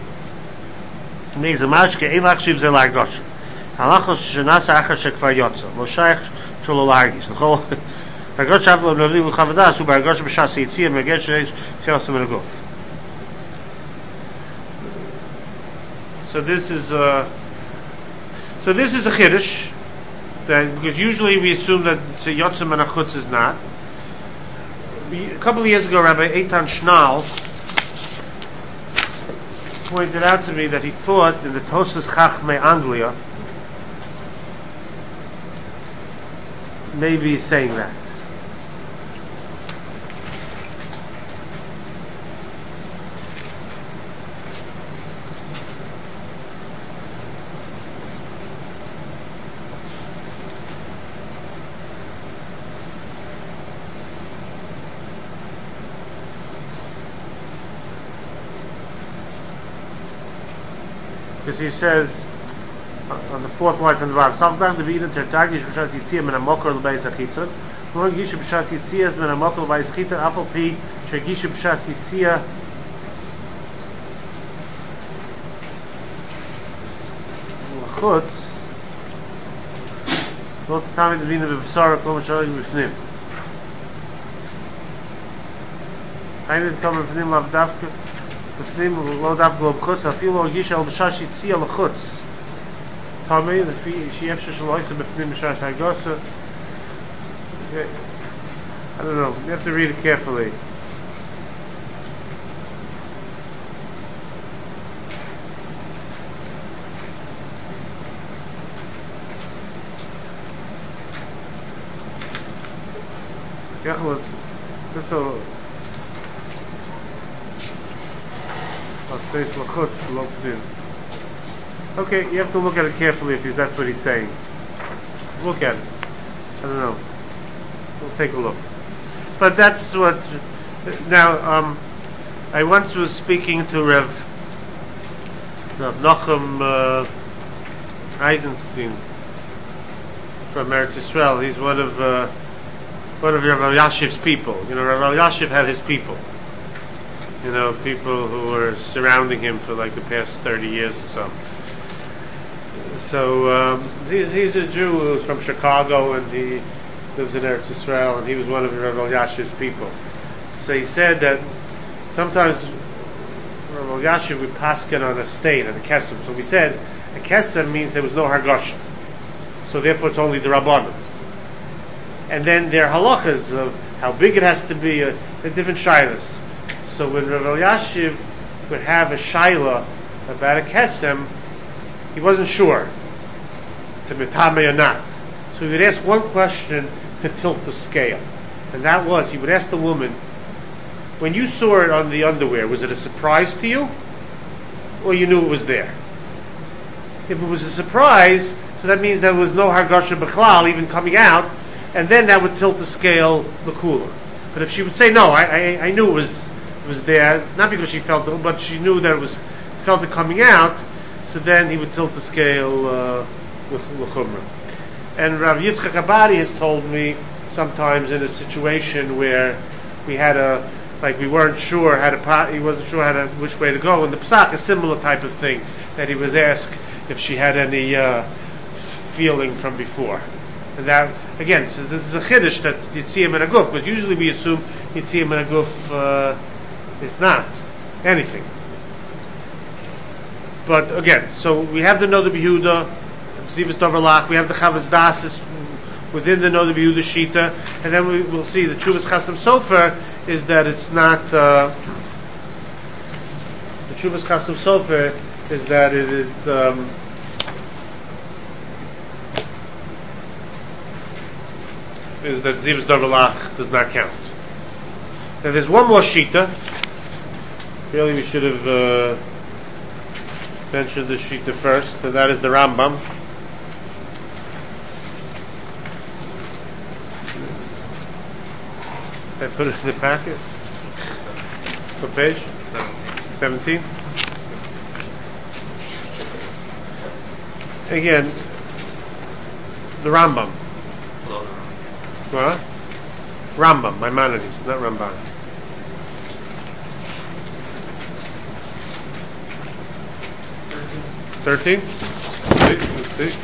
So this is uh, so this is a chiddush. That, because usually we assume that Yotzim and Achutz is not. A couple of years ago, Rabbi Eitan Schnall pointed out to me that he thought in the Tosas Chachmei Anglia, maybe he's saying that. Because he says on the fourth line from the bottom, sometimes the B'idin Tertagish B'shat Yitziyah men Amokor L'Beis Achitzon, Lo Gisha B'shat Yitziyah men Amokor L'Beis Achitzon, Afal Pi Shegisha B'shat Yitziyah L'Chutz Lo T'tamid the B'idin B'B'sara Kol M'shalim B'Fnim. Ein T'kamar B'Fnim Lav Davka B'Fnim Lo Davka Lo B'Chutz Afil Lo Gisha Al B'shat Yitziyah L'Chutz Tamei the Fi Sheyef Shaloisa B'Fnim B'Shat Hagasa. I don't know, you have to read it carefully. Yeah, that's all. Okay, you have to look at it carefully if that's what he's saying. Look at it. I don't know. We'll take a look. But that's what. Now, um, I once was speaking to Rev, Rev Nachum uh, Eisenstein from Eretz Yisrael. He's one of uh, one of Rav Elyashiv's people. You know, Rav Elyashiv had his people. You know, people who were surrounding him for like the past thirty years or so. So um, he's he's a Jew who's from Chicago and he lives in Eretz Yisrael, and he was one of Rav Elyashiv's people. So he said that sometimes Rav Elyashiv we paskin on a stain, on a kesem. So we said a kesem means there was no hargasha. So therefore it's only the Rabbanim. And then there are halachas of how big it has to be, uh, the different shilas. So when Rav Elyashiv would have a shaila about a kesem, he wasn't sure to mitame or not. So he would ask one question to tilt the scale. And that was, he would ask the woman, when you saw it on the underwear, was it a surprise to you? Or you knew it was there? If it was a surprise, so that means there was no hargasha b'chlal even coming out, and then that would tilt the scale the cooler. But if she would say, no, I, I, I knew it was it was there, not because she felt it, but she knew that it was felt it coming out, so then he would tilt the scale uh, l'chumrah. And Rav Yitzchak Abadi has told me sometimes in a situation where we had a, like we weren't sure how to, he wasn't sure how to, which way to go, and the Pesach, a similar type of thing, that he was asked if she had any uh, feeling from before. And that, again, so this is a chiddush that you'd see him in a guf, because usually we assume you'd see him in a guf, uh, it's not anything. But again, so we have the Noda B'Yehuda, Zivas Doverlach, we have the Chavas Dasis within the Noda B'Yehuda Shita, and then we will see the Chuvas Chasam Sofer is that it's not, uh, the Chuvas Chasam Sofer is that it is, um, is that Zivas Doverlach does not count. Now there's one more Shita. Really we should have uh, mentioned the Shita first, and that is the Rambam. I put it in the packet. What page? Seventeen. Seventeen. Again, the Rambam. What? Rambam, Maimonides, not Ramban. Thirteen. Let's see.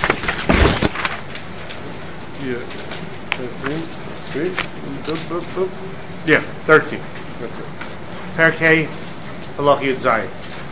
Yeah. Thirteen. Three. Boop, boop, boop. Yeah, thirteen. That's it. Perkei Halach Yud Zayin.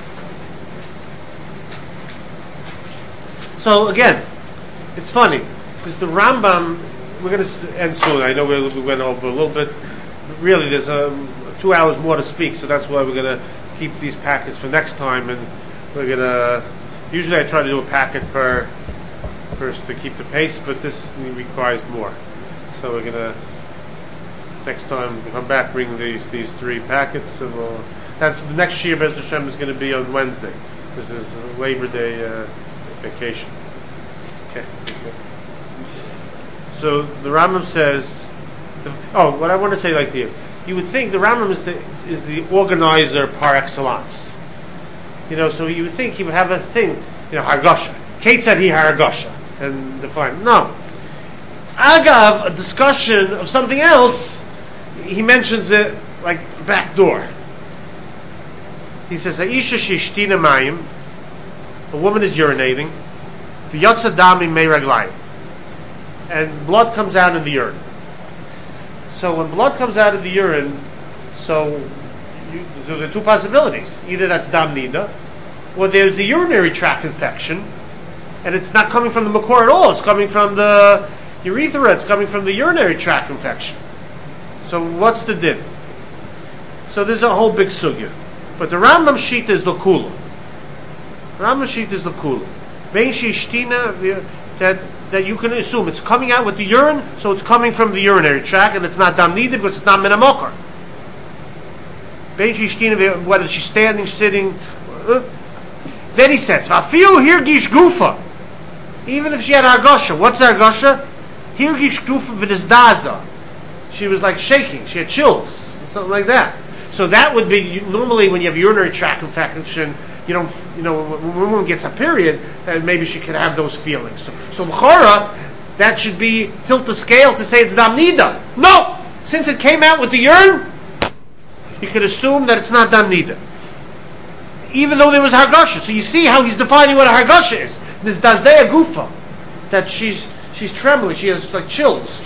So again, it's funny because the Rambam, we're going to end soon. I know we, we went over a little bit. Really, there's um, two hours more to speak, so that's why we're going to keep these packets for next time. And we're going to. Usually, I try to do a packet per first to keep the pace, but this requires more. So we're going to. Next time we come back, bring these these three packets, and we'll, that's the next year. Be'ez Hashem is going to be on Wednesday. This is Labor Day uh, vacation. Okay. So the Rambam says, oh, what I want to say like to you, you would think the Rambam is the is the organizer par excellence. You know, so you would think he would have a thing, you know, Hargasha. Kate said he Hargasha and define. No. Agav, a discussion of something else. He mentions it like back door. He says, "Ha'isha shishtina mayim." A woman is urinating. V'yotza dami mei raglayim, and blood comes out in the urine. So when blood comes out of the urine, so, you, so there are two possibilities: either that's dam nida, or there's a urinary tract infection, and it's not coming from the makor at all. It's coming from the urethra. It's coming from the urinary tract infection. So what's the din? So there's a whole big sugya. But the Rambam Shita is the kula. Rambam Shita is the kula. Bein shishtina, that that you can assume it's coming out with the urine, so it's coming from the urinary tract, and it's not dam nida because it's not minamokar. Bein shishtina, whether she's standing, sitting. Uh, then he says, "Afilu hirgish gufa." Even if she had argosha, what's argosha? Hirgish gufa v'dizdaza. She was like shaking. She had chills, something like that. So that would be normally when you have urinary tract infection. You don't, you know, when a woman gets a period, then maybe she could have those feelings. So, so l'chora, that should be tilt the scale to say it's dam nida. No, since it came out with the urine, you could assume that it's not dam nida, even though there was hargasha. So you see how he's defining what a hargasha is. This dazdei gufa, that she's she's trembling. She has like chills.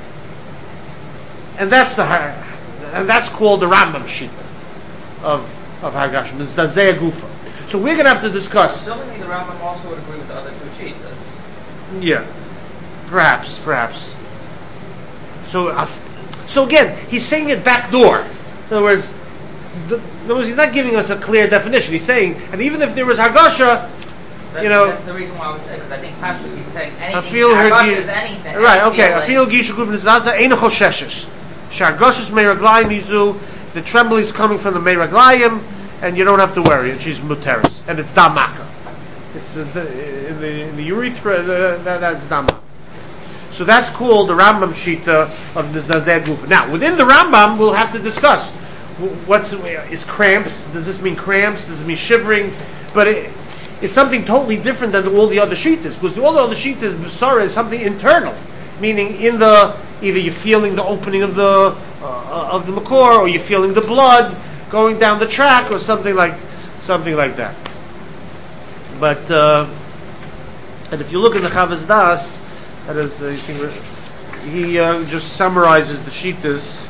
And that's the and that's called the Rambam Shita of of Hargashim. It's the Zeh Gufa. So we're going to have to discuss. Assuming the Rambam also would agree with the other two sheets. Yeah, perhaps, perhaps. So, uh, so again, he's saying it back door. In other words, the, in other words, he's not giving us a clear definition. He's saying, and even if there was Hargasha, That's, you know, that's the reason why I would say, because I think Pashtus, he's saying I anything. feel her. Hargasha is anything. Right. Okay. I like- feel Gisha Gufin is Naza Ein Chosheshes. Shargashas Meiraglayim Mizu. The tremble is coming from the Meiraglayim, and you don't have to worry. And she's muteris, and it's damaka. It's uh, the, in the in the urethra. The, that, that's damaka. So that's called the Rambam Shita of the Zadeh Gufin. Now, within the Rambam, we'll have to discuss what's is cramps. Does this mean cramps? Does it mean shivering? But it, it's something totally different than all the other shitas, because all the other shitas, Basara, is something internal, meaning in the either you're feeling the opening of the uh, of the makor, or you're feeling the blood going down the track, or something like something like that. But uh, and if you look at the Chavaz Das, that is, uh, you think, he uh, just summarizes the shitas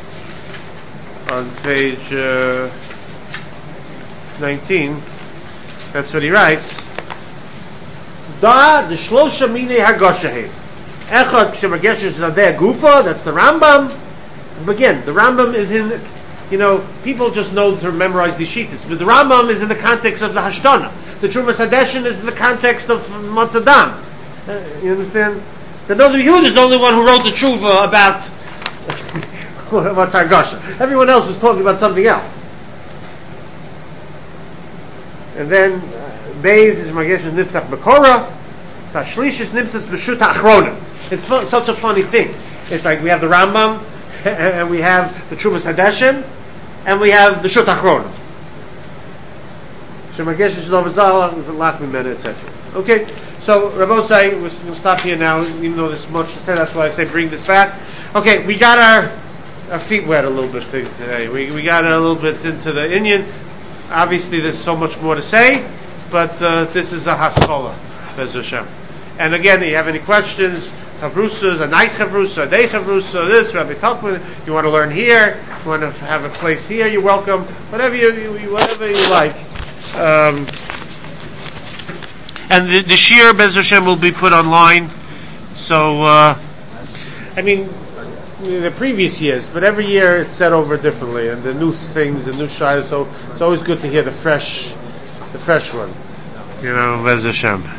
on page uh, nineteen. That's what he writes. Da the shlosha mine hargashahe. Echad shemageshes zadeh gufa. That's the Rambam. And again, the Rambam is in. You know, people just know to memorize these shitas, but the Rambam is in the context of the Hashtana. The Trumas Hadeshin is in the context of Matzadam. Uh, you understand? The Noda B'Yehuda is the only one who wrote the Tshuva about what's Hargasha. Everyone else was talking about something else. And then uh, Beis is Magesh Niftach Bekora, Tashlish is Niftach B'Shut Achronim. It's fu- such a funny thing. It's like we have the Rambam, and we have the Trumas Hadeshin, and we have the Shut Achronim. Shemagesh is Lovazal, is a Lachmi Mena, et cetera. Okay, so Rabosai, we'll, we'll stop here now, even though there's much to say. That's why I say bring this back. Okay, we got our our feet wet a little bit today. We we got a little bit into the Indian. Obviously, there's so much more to say, but uh, this is a haskola, Bez Hashem. And again, if you have any questions, Chavrusas, a night Chavrusa, a day Chavrusa, this, Rabbi Talkman, you want to learn here, you want to have a place here, you're welcome. Whatever you, you whatever you like. Um, and the, the Shir Bez Hashem will be put online. So, uh, I mean, the previous years, but every year it's said over differently, and the new things, the new shayla. So it's always good to hear the fresh, the fresh one. You know, Bez Hashem.